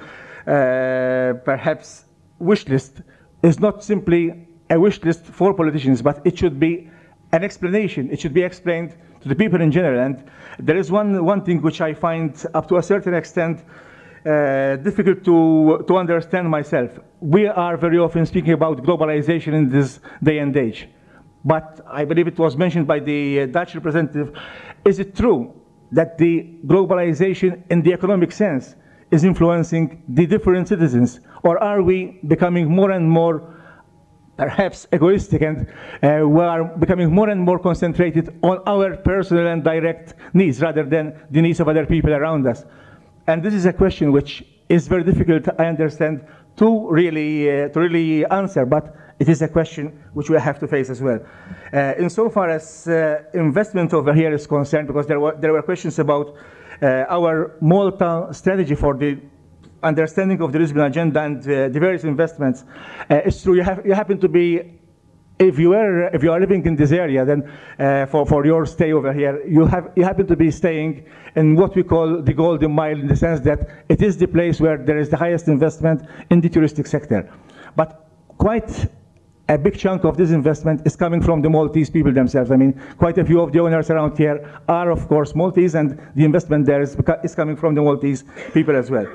perhaps wish list is not simply a wish list for politicians, but it should be an explanation. It should be explained to the people in general. And there is one thing which I find up to a certain extent difficult to understand myself. We are very often speaking about globalization in this day and age. But I believe it was mentioned by the Dutch representative. Is it true that the globalization in the economic sense is influencing the different citizens? Or are we becoming more and more perhaps egoistic, and we are becoming more and more concentrated on our personal and direct needs rather than the needs of other people around us? And this is a question which is very difficult, I understand, to really answer, but it is a question which we have to face as well. Insofar as investment over here is concerned, because there were questions about our Malta strategy for the understanding of the Lisbon agenda and the various investments. It's true, you happen to be, if you are living in this area, then for your stay over here, you happen to be staying in what we call the Golden Mile, in the sense that it is the place where there is the highest investment in the touristic sector. But quite a big chunk of this investment is coming from the Maltese people themselves. I mean, quite a few of the owners around here are, of course, Maltese, and the investment there is coming from the Maltese people as well.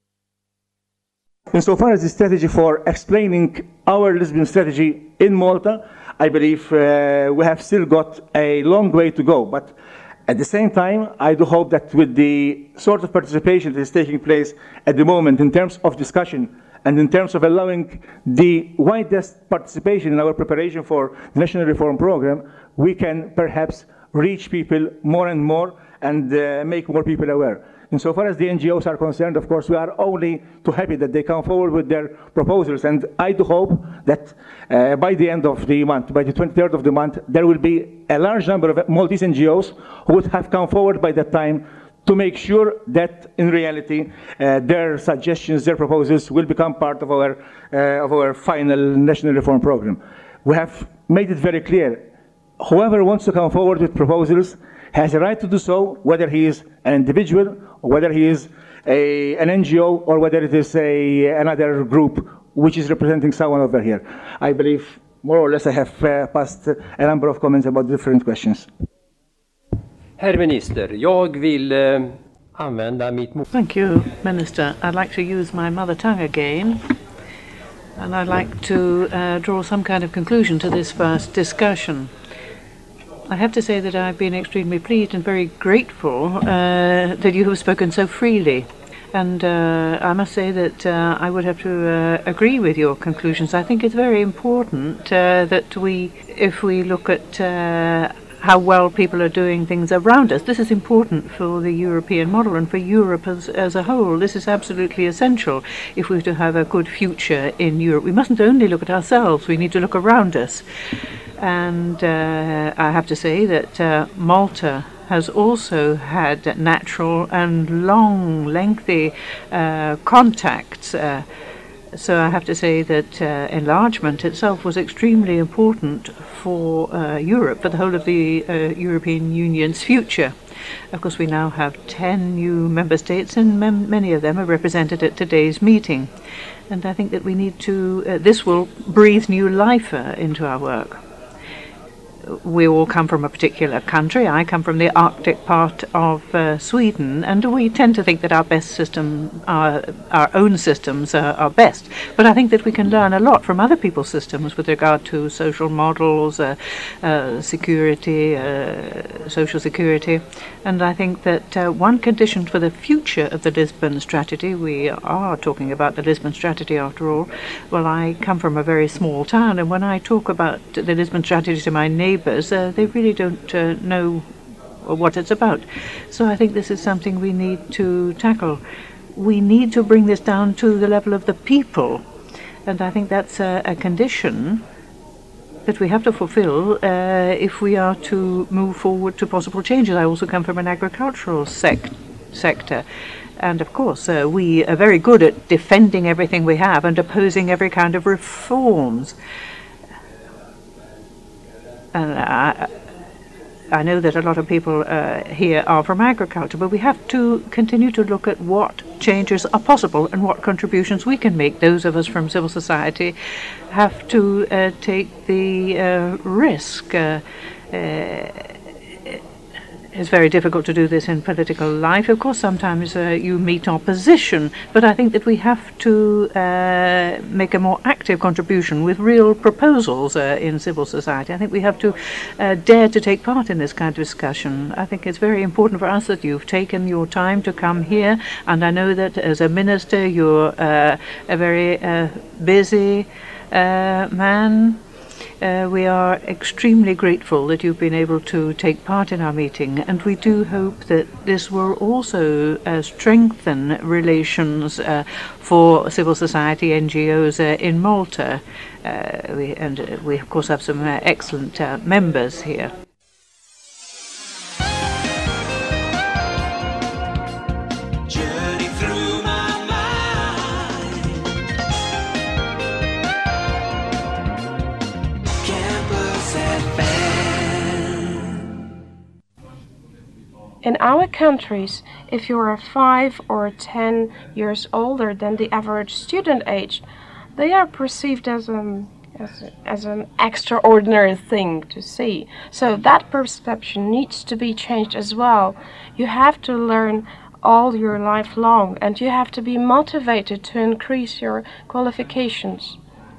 Insofar as the strategy for explaining our Lisbon strategy in Malta, I believe we have still got a long way to go. But at the same time, I do hope that with the sort of participation that is taking place at the moment in terms of discussion and in terms of allowing the widest participation in our preparation for the National Reform Programme, we can perhaps reach people more and more and make more people aware. Insofar as the NGOs are concerned, of course, we are only too happy that they come forward with their proposals. And I do hope that by the end of the month, by the 23rd of the month, there will be a large number of Maltese NGOs who would have come forward by that time to make sure that in reality their suggestions, their proposals will become part of our final National Reform Programme. We have made it very clear, whoever wants to come forward with proposals has a right to do so, whether he is an individual, or whether he is an NGO, or whether it is another group which is representing someone over here. I believe, more or less, I have passed a number of comments about different questions. Herr Minister, jag vill använda mitt... Thank you, Minister. I'd like to use my mother tongue again, and I'd like to draw some kind of conclusion to this first discussion. I have to say that I've been extremely pleased and very grateful that you have spoken so freely. And I must say that I would have to agree with your conclusions. I think it's very important that if we look at how well people are doing things around us, this is important for the European model and for Europe as a whole. This is absolutely essential if we're to have a good future in Europe. We mustn't only look at ourselves, we need to look around us. And I have to say that Malta has also had natural and long, lengthy contacts. So I have to say that enlargement itself was extremely important for Europe, for the whole of the European Union's future. Of course, we now have 10 new member states, and many of them are represented at today's meeting. And I think that we need to, this will breathe new life into our work. We all come from a particular country. I come from the Arctic part of Sweden, and we tend to think that our best system, our own systems are best. But I think that we can learn a lot from other people's systems with regard to social models, security, social security. And I think that one condition for the future of the Lisbon strategy, we are talking about the Lisbon strategy after all. Well, I come from a very small town, and when I talk about the Lisbon strategy to my neighbours, they really don't know what it's about. So I think this is something we need to tackle. We need to bring this down to the level of the people, and I think that's a condition that we have to fulfill if we are to move forward to possible changes. I also come from an agricultural sector. And of course, we are very good at defending everything we have and opposing every kind of reforms. And I know that a lot of people here are from agriculture, but we have to continue to look at what changes are possible and what contributions we can make. Those of us from civil society have to take the risk. It's very difficult to do this in political life. Of course, sometimes you meet opposition, but I think that we have to make a more active contribution with real proposals in civil society. I think we have to dare to take part in this kind of discussion. I think it's very important for us that you've taken your time to come here, and I know that as a minister you're a very busy man. We are extremely grateful that you've been able to take part in our meeting, and we do hope that this will also strengthen relations for civil society NGOs in Malta. We of course have some excellent members here. In our countries, if you are 5 or 10 years older than the average student age, they are perceived as an extraordinary thing to see. So that perception needs to be changed as well. You have to learn all your life long, and you have to be motivated to increase your qualifications.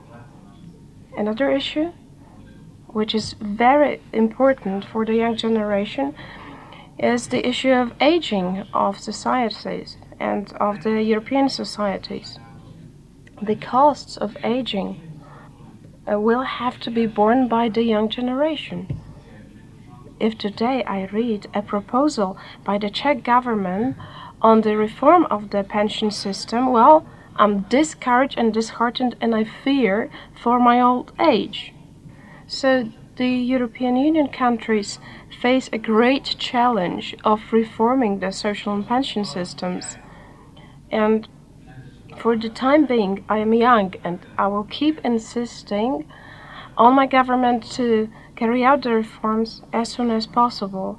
Another issue, which is very important for the young generation, is the issue of aging of societies and of the European societies. The costs of aging will have to be borne by the young generation. If today I read a proposal by the Czech government on the reform of the pension system, well, I'm discouraged and disheartened, and I fear for my old age. So the European Union countries face a great challenge of reforming the social and pension systems. And for the time being, I am young, and I will keep insisting on my government to carry out the reforms as soon as possible,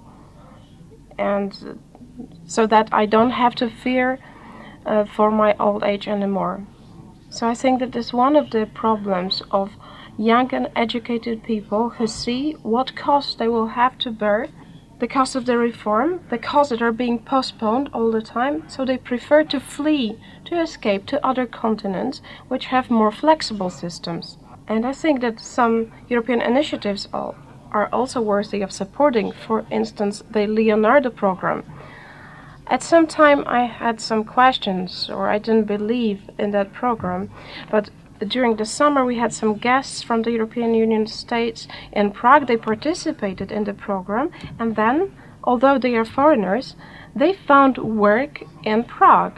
and so that I don't have to fear for my old age anymore. So I think that is one of the problems of young and educated people who see what costs they will have to bear, the cost of the reform, the costs that are being postponed all the time, so they prefer to flee, to escape to other continents which have more flexible systems. And I think that some European initiatives are also worthy of supporting, for instance, the Leonardo program. At some time I had some questions, or I didn't believe in that program, but during the summer we had some guests from the European Union states in Prague. They participated in the program, and then, although they are foreigners, they found work in Prague.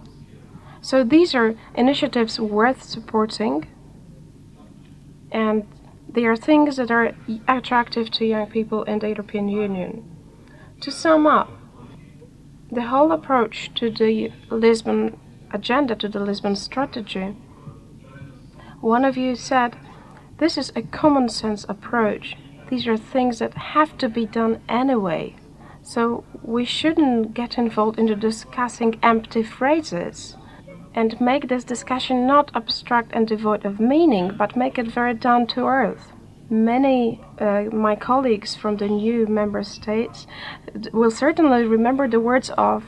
So these are initiatives worth supporting, and they are things that are attractive to young people in the European Union. To sum up, the whole approach to the Lisbon agenda, to the Lisbon strategy, one of you said, this is a common sense approach. These are things that have to be done anyway. So we shouldn't get involved into discussing empty phrases and make this discussion not abstract and devoid of meaning, but make it very down to earth. Many my colleagues from the new member states will certainly remember the words of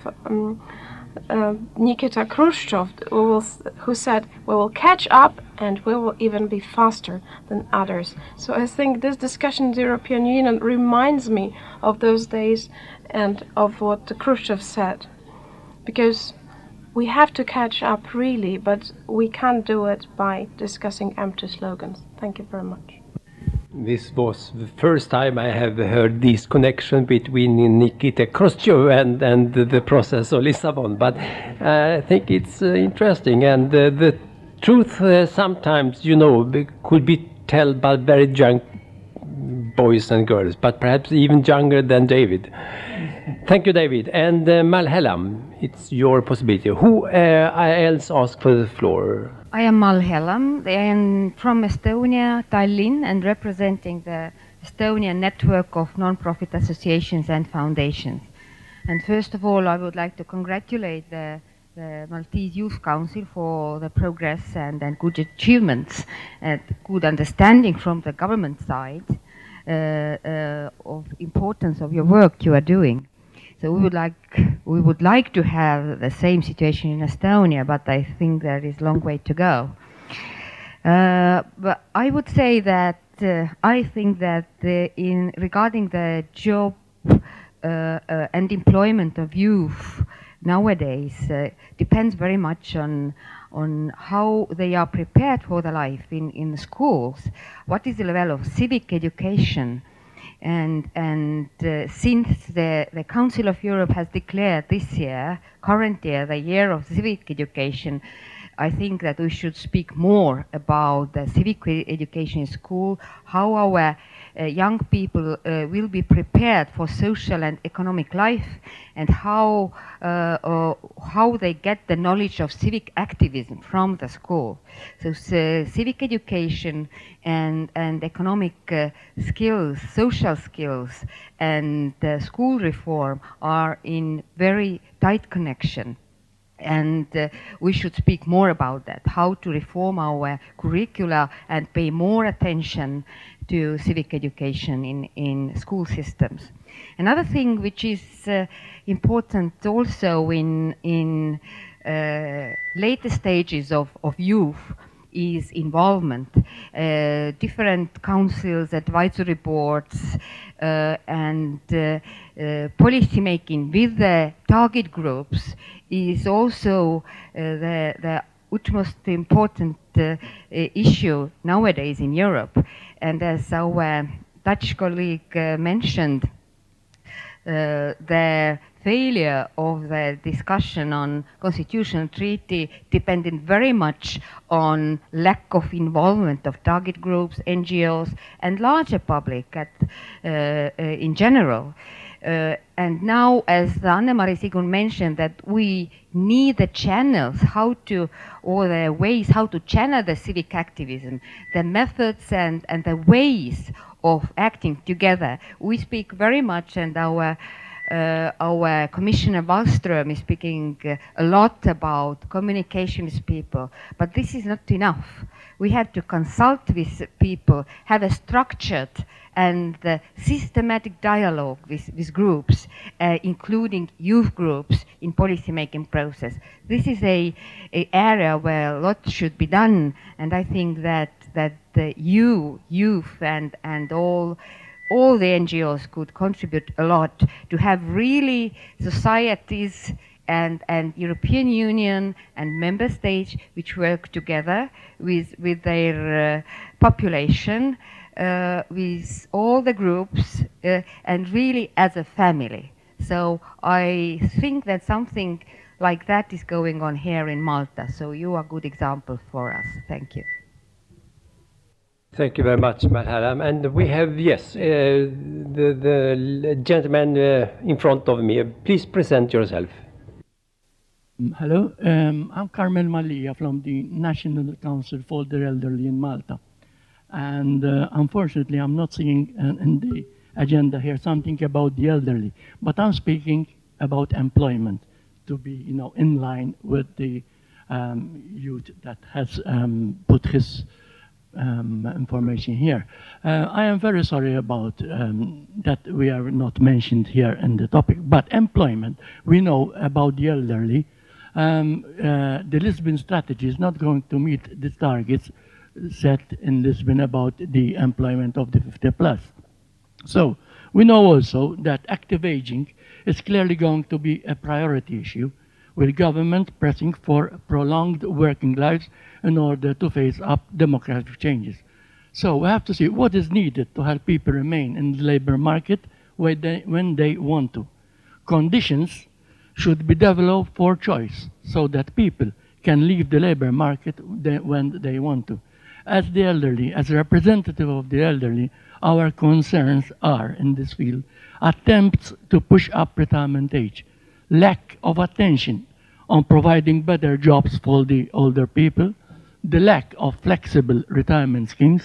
Nikita Khrushchev, who said, we will catch up and we will even be faster than others. So I think this discussion in the European Union reminds me of those days and of what Khrushchev said. Because we have to catch up really, but we can't do it by discussing empty slogans. Thank you very much. This was the first time I have heard this connection between Nikita Khrushchev and the process of Lisbon, but I think it's interesting, and the truth sometimes, you know, could be told by very young boys and girls, but perhaps even younger than David. Thank you, David. And Malhelam, it's your possibility. Who else asked for the floor? I am Malhelam. I am from Estonia, Tallinn, and representing the Estonian network of non-profit associations and foundations. And first of all, I would like to congratulate the Maltese Youth Council for the progress and good achievements and good understanding from the government side of importance of your work you are doing. So we would like to have the same situation in Estonia, but I think there is a long way to go. But I would say that I think that regarding the job and employment of youth nowadays depends very much on on how they are prepared for the life in schools. What is the level of civic education? And since the Council of Europe has declared this year, current year, the year of civic education, I think that we should speak more about the civic education in school, how our young people will be prepared for social and economic life, and how they get the knowledge of civic activism from the school. So civic education and economic skills, social skills, and school reform are in very tight connection. And we should speak more about that, how to reform our curricula and pay more attention to civic education in school systems. Another thing which is important also in later stages of youth is involvement. Different councils, advisory boards, and policy making with the target groups is also the utmost important issue nowadays in Europe. And as our Dutch colleague mentioned, the failure of the discussion on constitutional treaty depended very much on lack of involvement of target groups, NGOs, and larger public in general. And now, as Anne-Marie Sigun mentioned, that we need the channels, or the ways how to channel the civic activism, the methods and the ways of acting together. We speak very much, and our Commissioner Wallström is speaking a lot about communication with people, but this is not enough. We have to consult with people, have a structured and systematic dialogue with groups, including youth groups in policy-making process. This is a area where a lot should be done, and I think that youth and all the NGOs could contribute a lot to have really societies and European Union and member states which work together with their population, with all the groups, and really as a family. So I think that something like that is going on here in Malta. So you are a good example for us. Thank you. Thank you very much, Madam. And we have, yes, the gentleman in front of me. Please present yourself. Hello, I'm Carmel Malia from the National Council for the Elderly in Malta. And unfortunately, I'm not seeing in the agenda here something about the elderly, but I'm speaking about employment to be, in line with the youth that has put his information here. I am very sorry about that we are not mentioned here in the topic, but employment, we know about the elderly. The Lisbon strategy is not going to meet the targets set in Lisbon about the employment of the 50 plus. So we know also that active aging is clearly going to be a priority issue, with government pressing for prolonged working lives in order to face up demographic changes. So we have to see what is needed to help people remain in the labor market when they want to. Conditions should be developed for choice so that people can leave the labor market when they want to. As the elderly, as a representative of the elderly, our concerns are in this field attempts to push up retirement age, lack of attention on providing better jobs for the older people, the lack of flexible retirement schemes,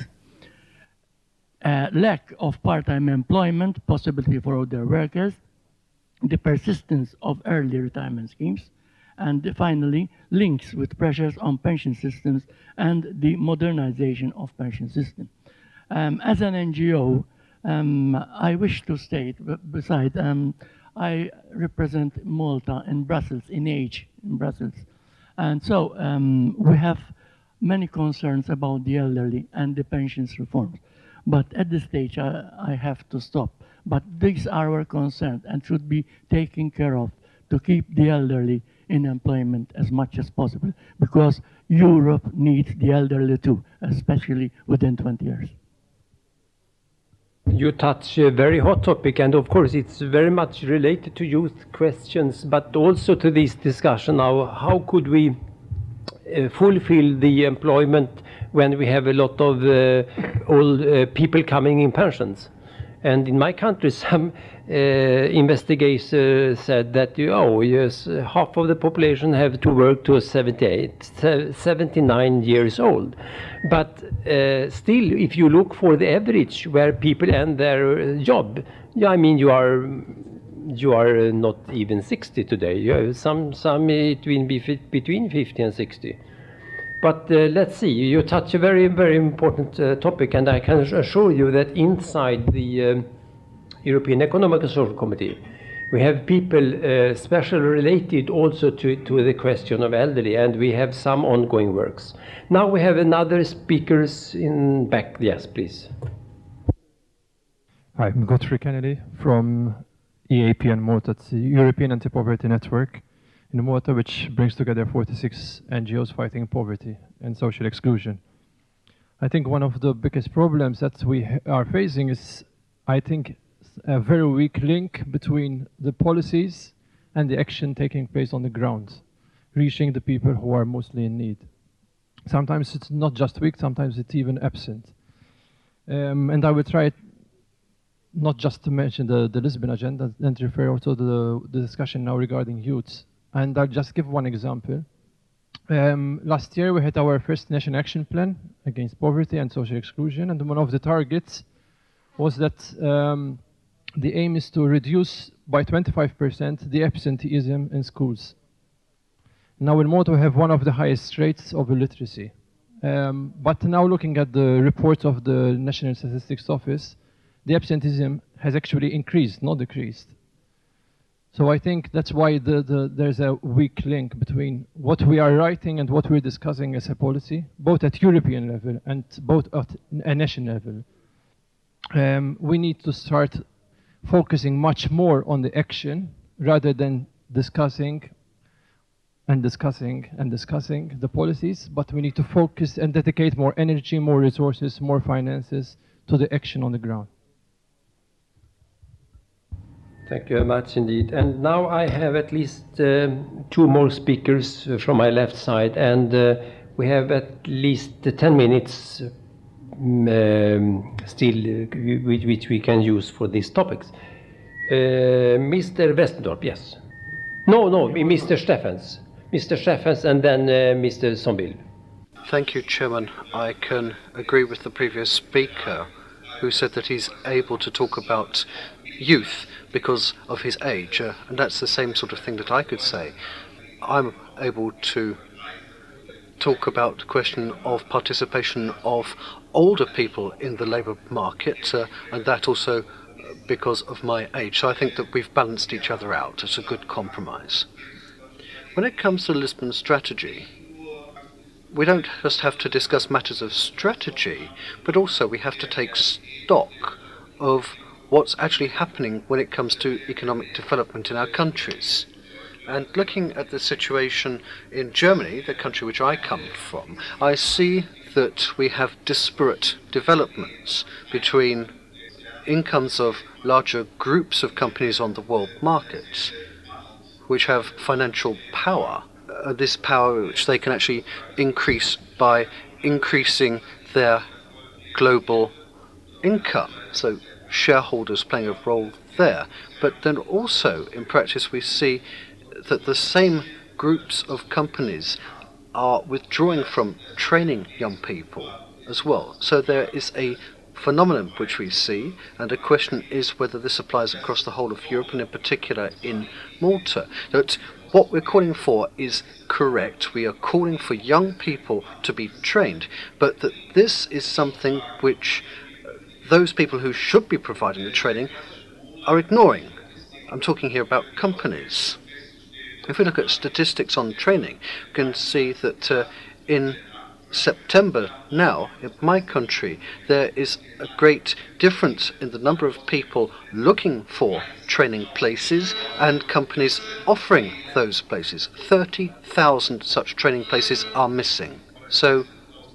lack of part-time employment possibility for older workers, the persistence of early retirement schemes, and finally, links with pressures on pension systems and the modernization of pension system. As an NGO, I wish to state, besides, I represent Malta in Brussels, in age in Brussels. And so we have many concerns about the elderly and the pensions reforms. But at this stage, I have to stop. But these are our concerns and should be taken care of to keep the elderly in employment as much as possible. Because Europe needs the elderly too, especially within 20 years. You touch a very hot topic, and of course it's very much related to youth questions, but also to this discussion now, how could we fulfill the employment when we have a lot of old people coming in pensions? And in my country, some investigators said that, yes, half of the population have to work to 79 years old. But still, if you look for the average where people end their job, I mean, you are not even 60 today. You have some it will be between 50 and 60. But let's see, you touch a very, very important topic, and I can assure you that inside the European Economic and Social Committee, we have people specially related also to the question of elderly, and we have some ongoing works. Now we have another speakers in back. Yes, please. Hi, I'm Godfrey Kennedy from EAP in Malta, it's the European Anti-Poverty Network in Malta, which brings together 46 NGOs fighting poverty and social exclusion. I think one of the biggest problems that we are facing is, I think, a very weak link between the policies and the action taking place on the ground, reaching the people who are mostly in need. Sometimes it's not just weak, sometimes it's even absent. And I will try not just to mention the Lisbon agenda and refer also to the discussion now regarding youths. And I'll just give one example. Last year we had our first national action plan against poverty and social exclusion, and one of the targets was that the aim is to reduce by 25% the absenteeism in schools. Now in Malta we have one of the highest rates of illiteracy. But now looking at the reports of the National Statistics Office, the absenteeism has actually increased, not decreased. So I think that's why there's a weak link between what we are writing and what we're discussing as a policy, both at European level and both at a national level. We need to start focusing much more on the action rather than discussing the policies, but we need to focus and dedicate more energy, more resources, more finances to the action on the ground. Thank you very much indeed. And now I have at least two more speakers from my left side, and we have at least 10 minutes still which we can use for these topics. Mr. Westendorp, yes. No, Mr. Steffens. Mr. Steffens and then Mr. Sombil. Thank you, Chairman. I can agree with the previous speaker who said that he's able to talk about youth because of his age, and that's the same sort of thing that I could say. I'm able to talk about the question of participation of older people in the labour market, and that also because of my age. So I think that we've balanced each other out. It's a good compromise. When it comes to the Lisbon strategy, we don't just have to discuss matters of strategy, but also we have to take stock of what's actually happening when it comes to economic development in our countries. And looking at the situation in Germany, the country which I come from, I see that we have disparate developments between incomes of larger groups of companies on the world market, which have financial power, this power which they can actually increase by increasing their global income. So shareholders playing a role there. But then also in practice we see that the same groups of companies are withdrawing from training young people as well. So there is a phenomenon which we see, and the question is whether this applies across the whole of Europe and in particular in Malta. That what we're calling for is correct. We are calling for young people to be trained, but that this is something which those people who should be providing the training are ignoring. I'm talking here about companies. If we look at statistics on training, we can see that in September now, in my country, there is a great difference in the number of people looking for training places and companies offering those places. 30,000 such training places are missing. So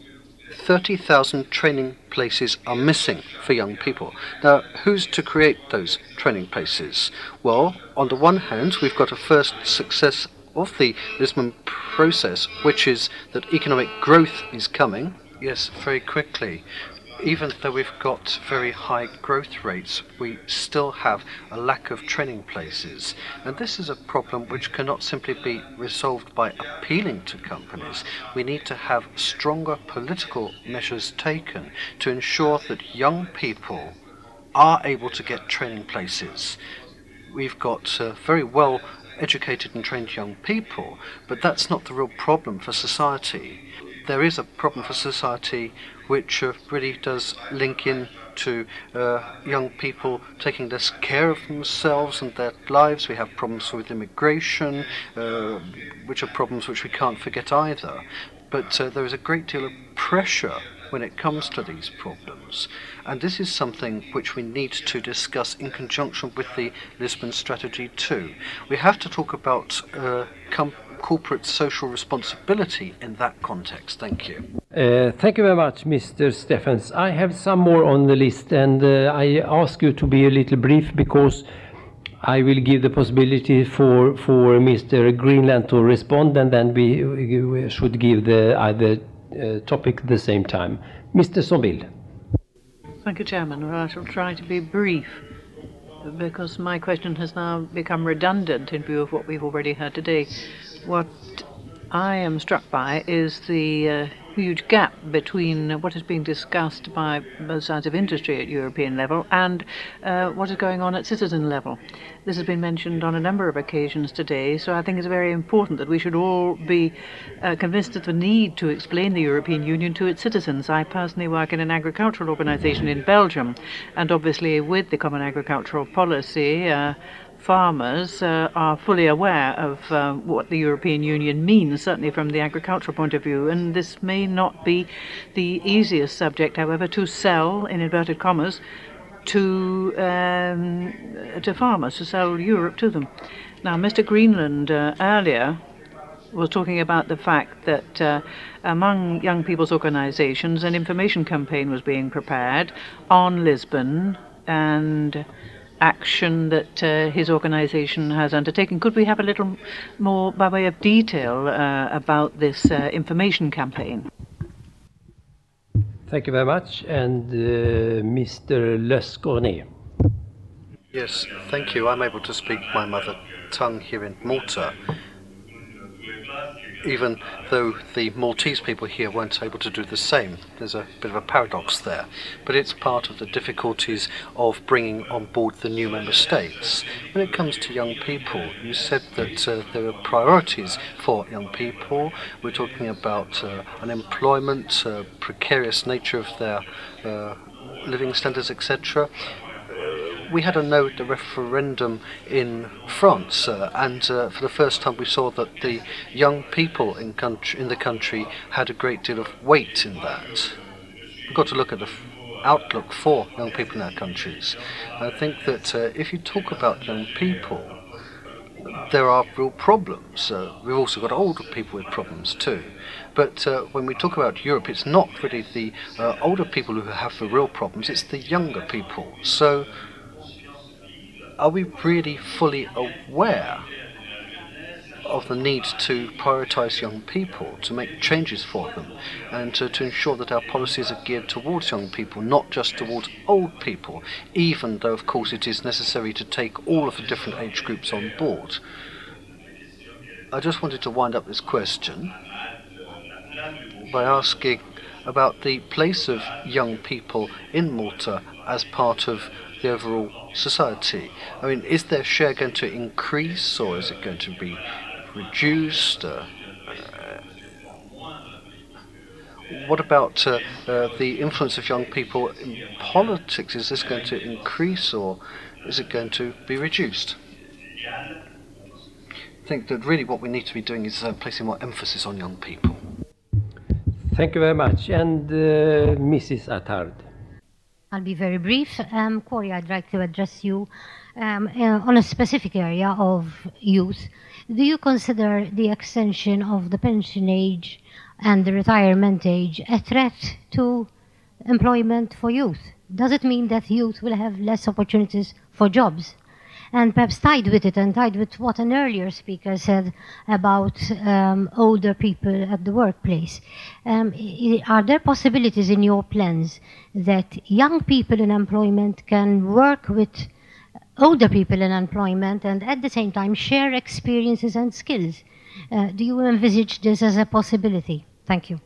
30,000 training places are missing for young people. Now, who's to create those training places? Well, on the one hand, we've got a first success of the Lisbon process, which is that economic growth is coming. Yes, very quickly. Even though we've got very high growth rates, we still have a lack of training places. And this is a problem which cannot simply be resolved by appealing to companies. We need to have stronger political measures taken to ensure that young people are able to get training places. We've got very well educated and trained young people, but that's not the real problem for society. There is a problem for society which really does link in to young people taking less care of themselves and their lives. We have problems with immigration, which are problems which we can't forget either. But there is a great deal of pressure when it comes to these problems. And this is something which we need to discuss in conjunction with the Lisbon strategy too. We have to talk about corporate social responsibility in that context. Thank you. Thank you very much, Mr. Stephens. I have some more on the list, and I ask you to be a little brief because I will give the possibility for Mr. Greenland to respond, and then we should give the other topic at the same time. Mr. Somville. Thank you, Chairman. Well, I shall try to be brief because my question has now become redundant in view of what we've already heard today. What I am struck by is the huge gap between what is being discussed by both sides of industry at European level and what is going on at citizen level. This has been mentioned on a number of occasions today, so I think it's very important that we should all be convinced of the need to explain the European Union to its citizens. I personally work in an agricultural organisation in Belgium, and obviously with the Common Agricultural Policy, farmers are fully aware of what the European Union means, certainly from the agricultural point of view, and this may not be the easiest subject, however, to sell, in inverted commas, to farmers, to sell Europe to them. Now, Mr. Greenland earlier was talking about the fact that among young people's organizations an information campaign was being prepared on Lisbon and action that his organization has undertaken. Could we have a little more by way of detail about this information campaign? Thank you very much. And Mr. Lescornet. Yes, thank you. I'm able to speak my mother tongue here in Malta, even though the Maltese people here weren't able to do the same. There's a bit of a paradox there, but it's part of the difficulties of bringing on board the new member states. When it comes to young people, you said that there are priorities for young people. We're talking about unemployment, precarious nature of their living standards, etc. We had a referendum in France, and for the first time we saw that the young people in the country had a great deal of weight in that. We've got to look at the outlook for young people in our countries. I think that if you talk about young people, there are real problems. We've also got older people with problems too. But when we talk about Europe, it's not really the older people who have the real problems, it's the younger people. So are we really fully aware of the need to prioritise young people, to make changes for them, and to ensure that our policies are geared towards young people, not just towards old people, even though, of course, it is necessary to take all of the different age groups on board? I just wanted to wind up this question by asking about the place of young people in Malta as part of the overall society. I mean, is their share going to increase, or is it going to be reduced? What about the influence of young people in politics? Is this going to increase, or is it going to be reduced? I think that really what we need to be doing is placing more emphasis on young people. Thank you very much. And Mrs. Attard. I'll be very brief. Corey, I'd like to address you on a specific area of youth. Do you consider the extension of the pension age and the retirement age a threat to employment for youth? Does it mean that youth will have less opportunities for jobs? And perhaps tied with it, and tied with what an earlier speaker said about older people at the workplace, are there possibilities in your plans that young people in employment can work with older people in employment and at the same time share experiences and skills? Do you envisage this as a possibility? Thank you.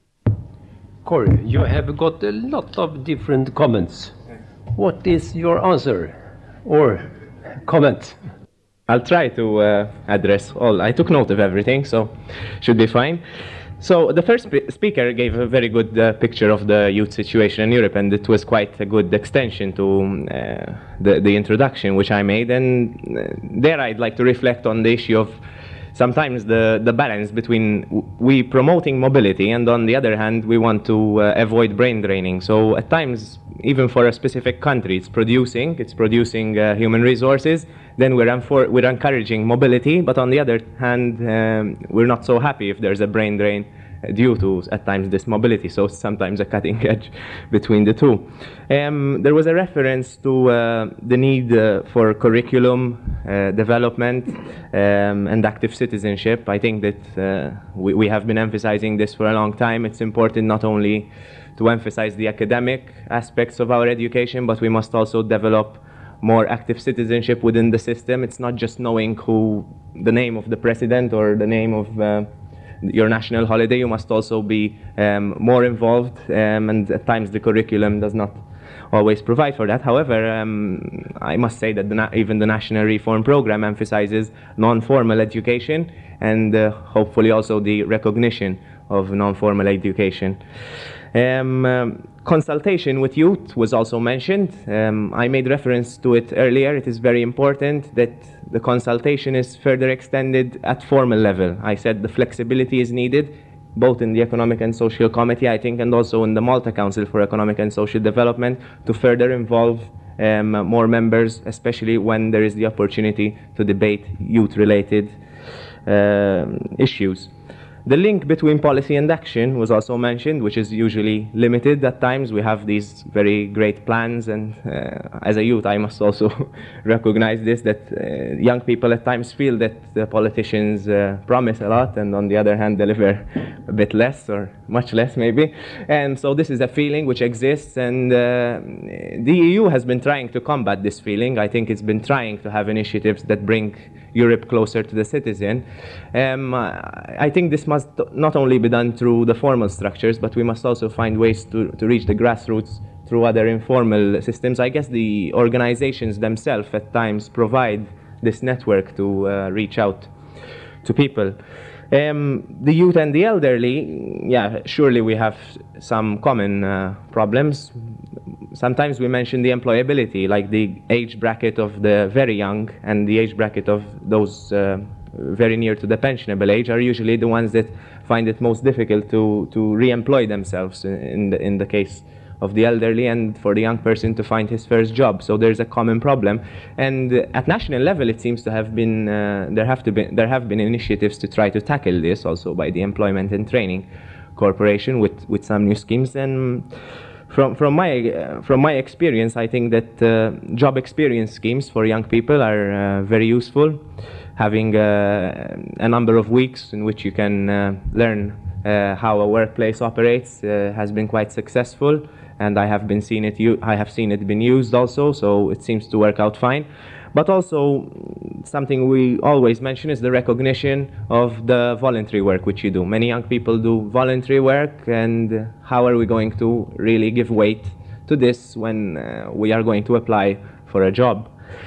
Corey, you have got a lot of different comments. What is your answer or comment? I'll try to address all. I took note of everything, so should be fine. So the first speaker gave a very good picture of the youth situation in Europe, and it was quite a good extension to the introduction which I made. And there I'd like to reflect on the issue of sometimes the balance between we promoting mobility and on the other hand we want to avoid brain draining. So at times, even for a specific country, it's producing human resources, then we're encouraging mobility, but on the other hand we're not so happy if there's a brain drain due to at times this mobility, so sometimes a cutting edge between the two. There was a reference to the need for curriculum development and active citizenship. I think that we have been emphasizing this for a long time. It's important not only to emphasize the academic aspects of our education, but we must also develop more active citizenship within the system. It's not just knowing the name of the president or the name of your national holiday. You must also be more involved, and at times the curriculum does not always provide for that. However, I must say that even the National Reform Program emphasizes non-formal education and hopefully also the recognition of non-formal education. Consultation with youth was also mentioned. I made reference to it earlier. It is very important that the consultation is further extended at formal level. I said the flexibility is needed, both in the Economic and Social Committee, I think, and also in the Malta Council for Economic and Social Development, to further involve more members, especially when there is the opportunity to debate youth-related issues. The link between policy and action was also mentioned, which is usually limited at times. We have these very great plans, and as a youth I must also recognize this, that young people at times feel that the politicians promise a lot and on the other hand deliver a bit less or much less maybe. And so this is a feeling which exists, and the EU has been trying to combat this feeling. I think it's been trying to have initiatives that bring Europe closer to the citizen. I think this must not only be done through the formal structures, but we must also find ways to reach the grassroots through other informal systems. I guess the organizations themselves at times provide this network to reach out to people. The youth and the elderly, yeah, surely we have some common problems. Sometimes we mention the employability, like the age bracket of the very young and the age bracket of those very near to the pensionable age are usually the ones that find it most difficult to re-employ themselves in the case of the elderly, and for the young person to find his first job. So there's a common problem, and at national level it seems to have been there have been initiatives to try to tackle this also by the Employment and Training Corporation with some new schemes. And from my experience, I think that job experience schemes for young people are very useful. Having a number of weeks in which you can learn how a workplace operates has been quite successful, and I have seen it being used also, so it seems to work out fine. But also, something we always mention is the recognition of the voluntary work which you do. Many young people do voluntary work, and how are we going to really give weight to this when we are going to apply for a job?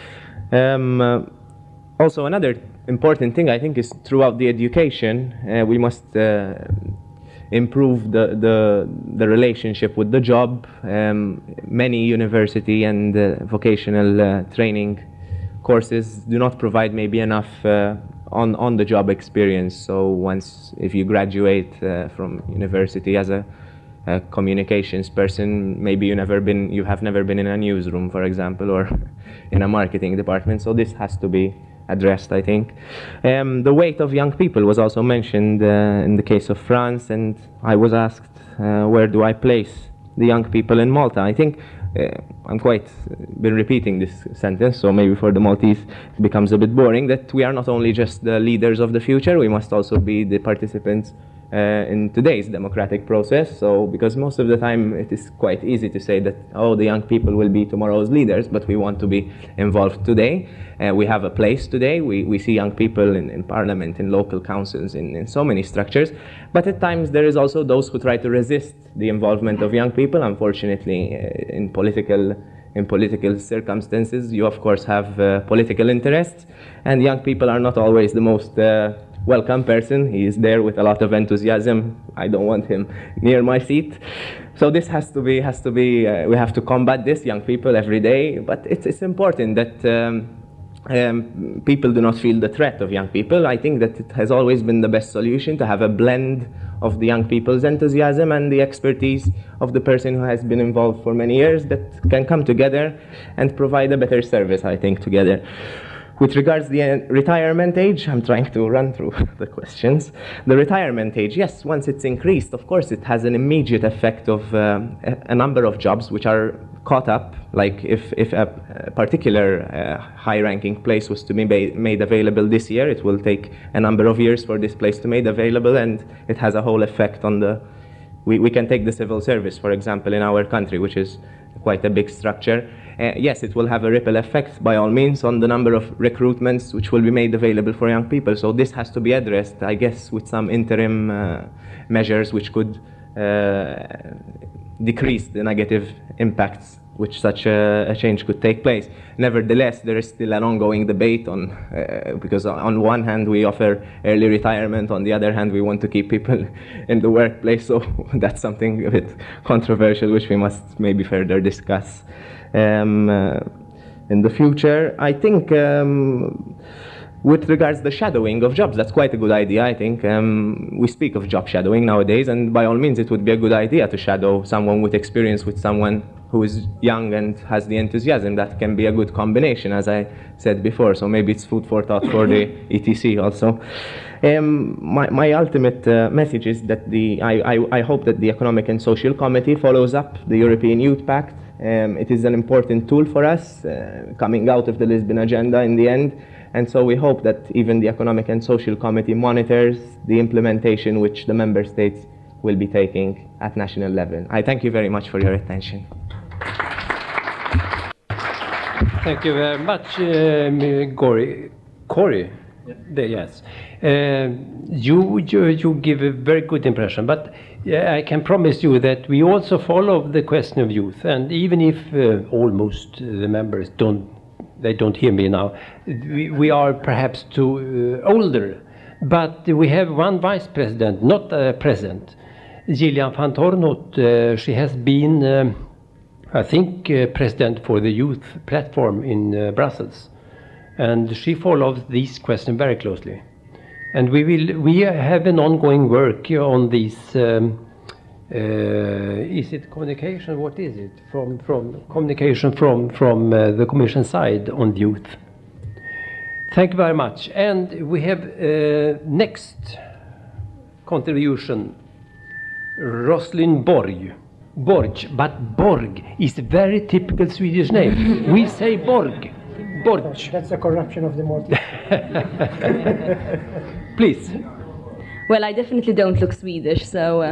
Also, another important thing I think is throughout the education, we must improve the relationship with the job. Many university and vocational training courses do not provide maybe enough on-the-job experience. So once, if you graduate from university as a communications person, maybe you have never been in a newsroom, for example, or in a marketing department. So this has to be addressed, I think. The weight of young people was also mentioned in the case of France, and I was asked where do I place the young people in Malta. I think I'm quite been repeating this sentence, so maybe for the Maltese it becomes a bit boring, that we are not only just the leaders of the future, we must also be the participants in today's democratic process. So, because most of the time it is quite easy to say that, oh, the young people will be tomorrow's leaders, but we want to be involved today. We have a place today. We see young people in parliament, in local councils, in so many structures. But at times there is also those who try to resist the involvement of young people. Unfortunately, in political circumstances, you of course have political interests, and young people are not always the most welcome person. He is there with a lot of enthusiasm. I don't want him near my seat. So this has to be, we have to combat this, young people, every day. But it's important that people do not feel the threat of young people. I think that it has always been the best solution to have a blend of the young people's enthusiasm and the expertise of the person who has been involved for many years, that can come together and provide a better service, I think, together. With regards to the retirement age, I'm trying to run through the questions. The retirement age, yes, once it's increased, of course, it has an immediate effect of a number of jobs which are caught up. Like if a particular high-ranking place was to be made available this year, it will take a number of years for this place to be made available, and it has a whole effect on the... We can take the civil service, for example, in our country, which is quite a big structure. Yes, it will have a ripple effect, by all means, on the number of recruitments which will be made available for young people. So this has to be addressed, I guess, with some interim measures which could decrease the negative impacts which such a change could take place. Nevertheless, there is still an ongoing debate on, because on one hand we offer early retirement, on the other hand we want to keep people in the workplace, so that's something a bit controversial which we must maybe further discuss in the future. I think with regards to the shadowing of jobs, that's quite a good idea, I think. We speak of job shadowing nowadays, and by all means it would be a good idea to shadow someone with experience with someone who is young and has the enthusiasm. That can be a good combination, as I said before, so maybe it's food for thought for the ETC also. My ultimate message is that I hope that the Economic and Social Committee follows up the European Youth Pact. It is an important tool for us coming out of the Lisbon Agenda in the end, and so we hope that even the Economic and Social Committee monitors the implementation which the member states will be taking at national level. I thank you very much for your attention. Thank you very much, Corey. Yes. You give a very good impression, but I can promise you that we also follow the question of youth, and even if almost the members don't hear me now, we are perhaps too older, but we have one vice president, not president, Gillian van Tornhout. She has been I think president for the youth platform in Brussels, and she follows these questions very closely. And we have an ongoing work on this. Is it communication? What is it? From communication from the Commission side on youth. Thank you very much. And we have next contribution, Roslyn Borg, but Borg is a very typical Swedish name. We say Borg. That's a corruption of the Maltese. Please. Well, I definitely don't look Swedish, so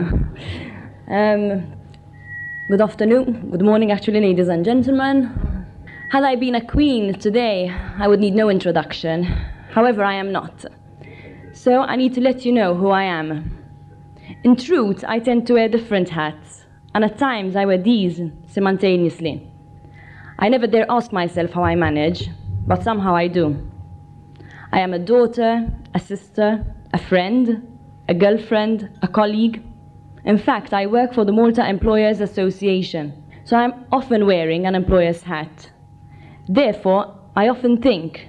good afternoon, good morning actually, ladies and gentlemen. Had I been a queen today, I would need no introduction. However, I am not. So I need to let you know who I am. In truth, I tend to wear different hats, and at times I wear these simultaneously. I never dare ask myself how I manage, but somehow I do. I am a daughter, a sister, a friend, a girlfriend, a colleague. In fact, I work for the Malta Employers Association, so I'm often wearing an employer's hat. Therefore, I often think,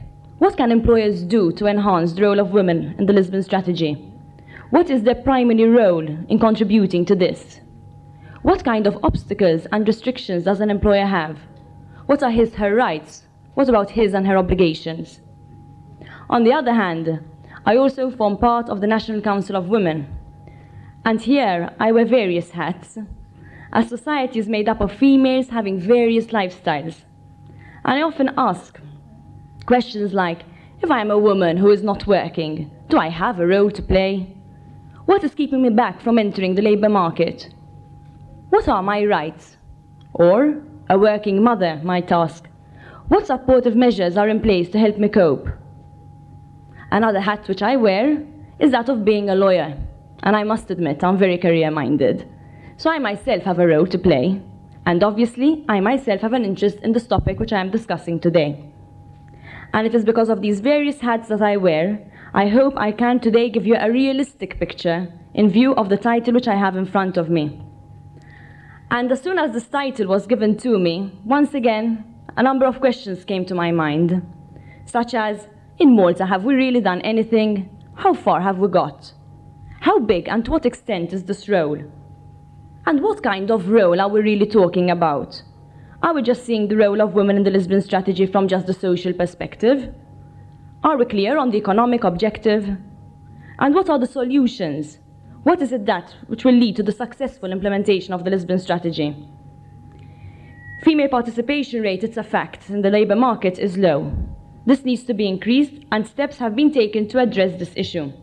What can employers do to enhance the role of women in the Lisbon strategy? What is their primary role in contributing to this? What kind of obstacles and restrictions does an employer have? What are her rights? What about his and her obligations? On the other hand, I also form part of the National Council of Women. And here I wear various hats. Our society is made up of females having various lifestyles. And I often ask questions like, if I am a woman who is not working, do I have a role to play? What is keeping me back from entering the labour market? What are my rights? Or, a working mother might ask, what supportive measures are in place to help me cope? Another hat which I wear is that of being a lawyer. And I must admit, I'm very career-minded. So I myself have a role to play. And obviously, I myself have an interest in this topic which I am discussing today. And it is because of these various hats that I wear, I hope I can today give you a realistic picture in view of the title which I have in front of me. And as soon as this title was given to me, once again, a number of questions came to my mind, such as, in Malta, have we really done anything? How far have we got? How big and to what extent is this role? And what kind of role are we really talking about? Are we just seeing the role of women in the Lisbon strategy from just the social perspective? Are we clear on the economic objective? And what are the solutions? What is it that which will lead to the successful implementation of the Lisbon strategy? Female participation rate, it's a fact, in the labour market is low. This needs to be increased, and steps have been taken to address this issue.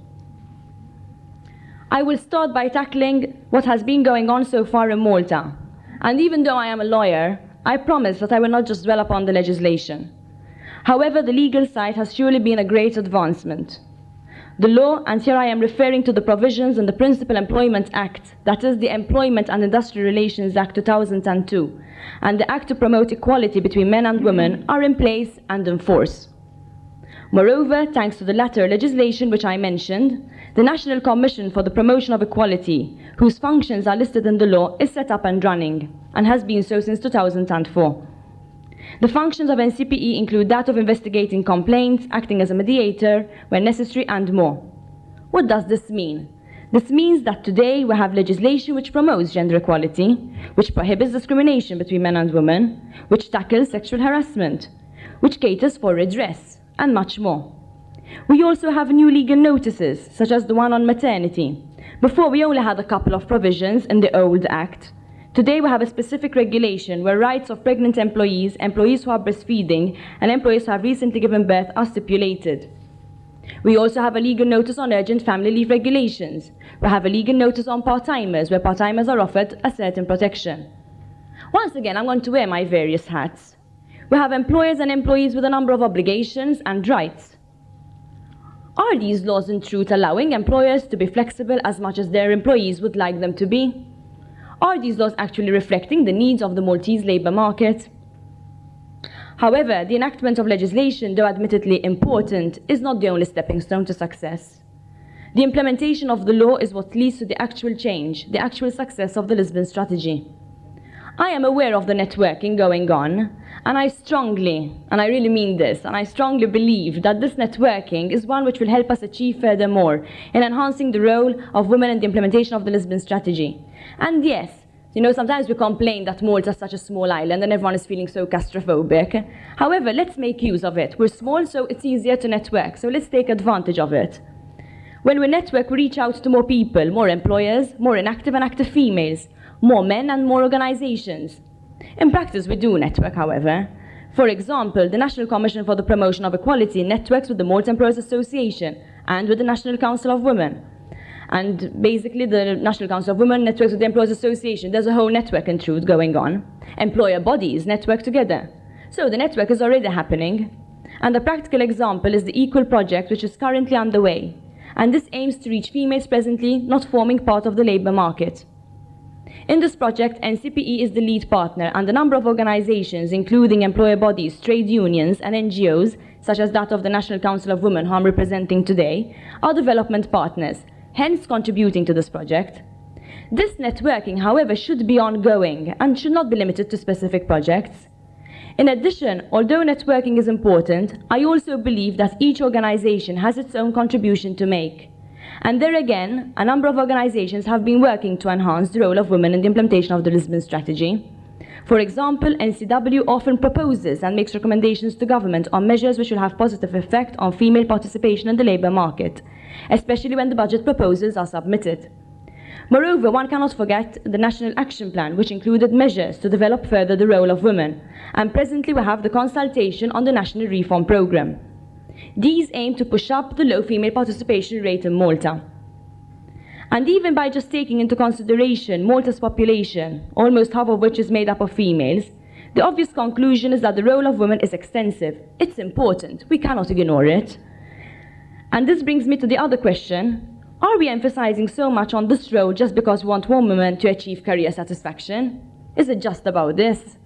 I will start by tackling what has been going on so far in Malta. And even though I am a lawyer, I promise that I will not just dwell upon the legislation. However, the legal side has surely been a great advancement. The law, and here I am referring to the provisions in the Principal Employment Act, that is the Employment and Industrial Relations Act 2002, and the Act to Promote Equality between Men and Women, are in place and in force. Moreover, thanks to the latter legislation which I mentioned, the National Commission for the Promotion of Equality, whose functions are listed in the law, is set up and running, and has been so since 2004. The functions of NCPE include that of investigating complaints, acting as a mediator when necessary, and more. What does this mean? This means that today we have legislation which promotes gender equality, which prohibits discrimination between men and women, which tackles sexual harassment, which caters for redress, and much more. We also have new legal notices, such as the one on maternity. Before, we only had a couple of provisions in the old Act. Today we have a specific regulation where rights of pregnant employees, employees who are breastfeeding, and employees who have recently given birth are stipulated. We also have a legal notice on urgent family leave regulations. We have a legal notice on part-timers, where part-timers are offered a certain protection. Once again, I'm going to wear my various hats. We have employers and employees with a number of obligations and rights. Are these laws in truth allowing employers to be flexible as much as their employees would like them to be? Are these laws actually reflecting the needs of the Maltese labour market? However, the enactment of legislation, though admittedly important, is not the only stepping stone to success. The implementation of the law is what leads to the actual change, the actual success of the Lisbon strategy. I am aware of the networking going on, and I strongly, and I really mean this, and I strongly believe that this networking is one which will help us achieve furthermore in enhancing the role of women in the implementation of the Lisbon strategy. And yes, you know, sometimes we complain that Malta is such a small island and everyone is feeling so claustrophobic. However, let's make use of it. We're small, so it's easier to network, so let's take advantage of it. When we network, we reach out to more people, more employers, more inactive and active females, more men and more organizations. In practice, we do network, however. For example, the National Commission for the Promotion of Equality networks with the Malta Employers Association and with the National Council of Women. And basically, the National Council of Women networks with the Employers Association. There's a whole network, in truth, going on. Employer bodies network together. So the network is already happening. And the practical example is the Equal project, which is currently underway. And this aims to reach females presently not forming part of the labour market. In this project, NCPE is the lead partner, and a number of organizations, including employer bodies, trade unions, and NGOs, such as that of the National Council of Women, who I'm representing today, are development partners, hence contributing to this project. This networking, however, should be ongoing and should not be limited to specific projects. In addition, although networking is important, I also believe that each organization has its own contribution to make. And there again, a number of organizations have been working to enhance the role of women in the implementation of the Lisbon Strategy. For example, NCW often proposes and makes recommendations to government on measures which will have positive effect on female participation in the labour market, especially when the budget proposals are submitted. Moreover, one cannot forget the National Action Plan, which included measures to develop further the role of women, and presently we have the consultation on the National Reform Programme. These aim to push up the low female participation rate in Malta. And even by just taking into consideration Malta's population, almost half of which is made up of females, the obvious conclusion is that the role of women is extensive. It's important. We cannot ignore it. And this brings me to the other question. Are we emphasizing so much on this role just because we want one woman to achieve career satisfaction? Is it just about this?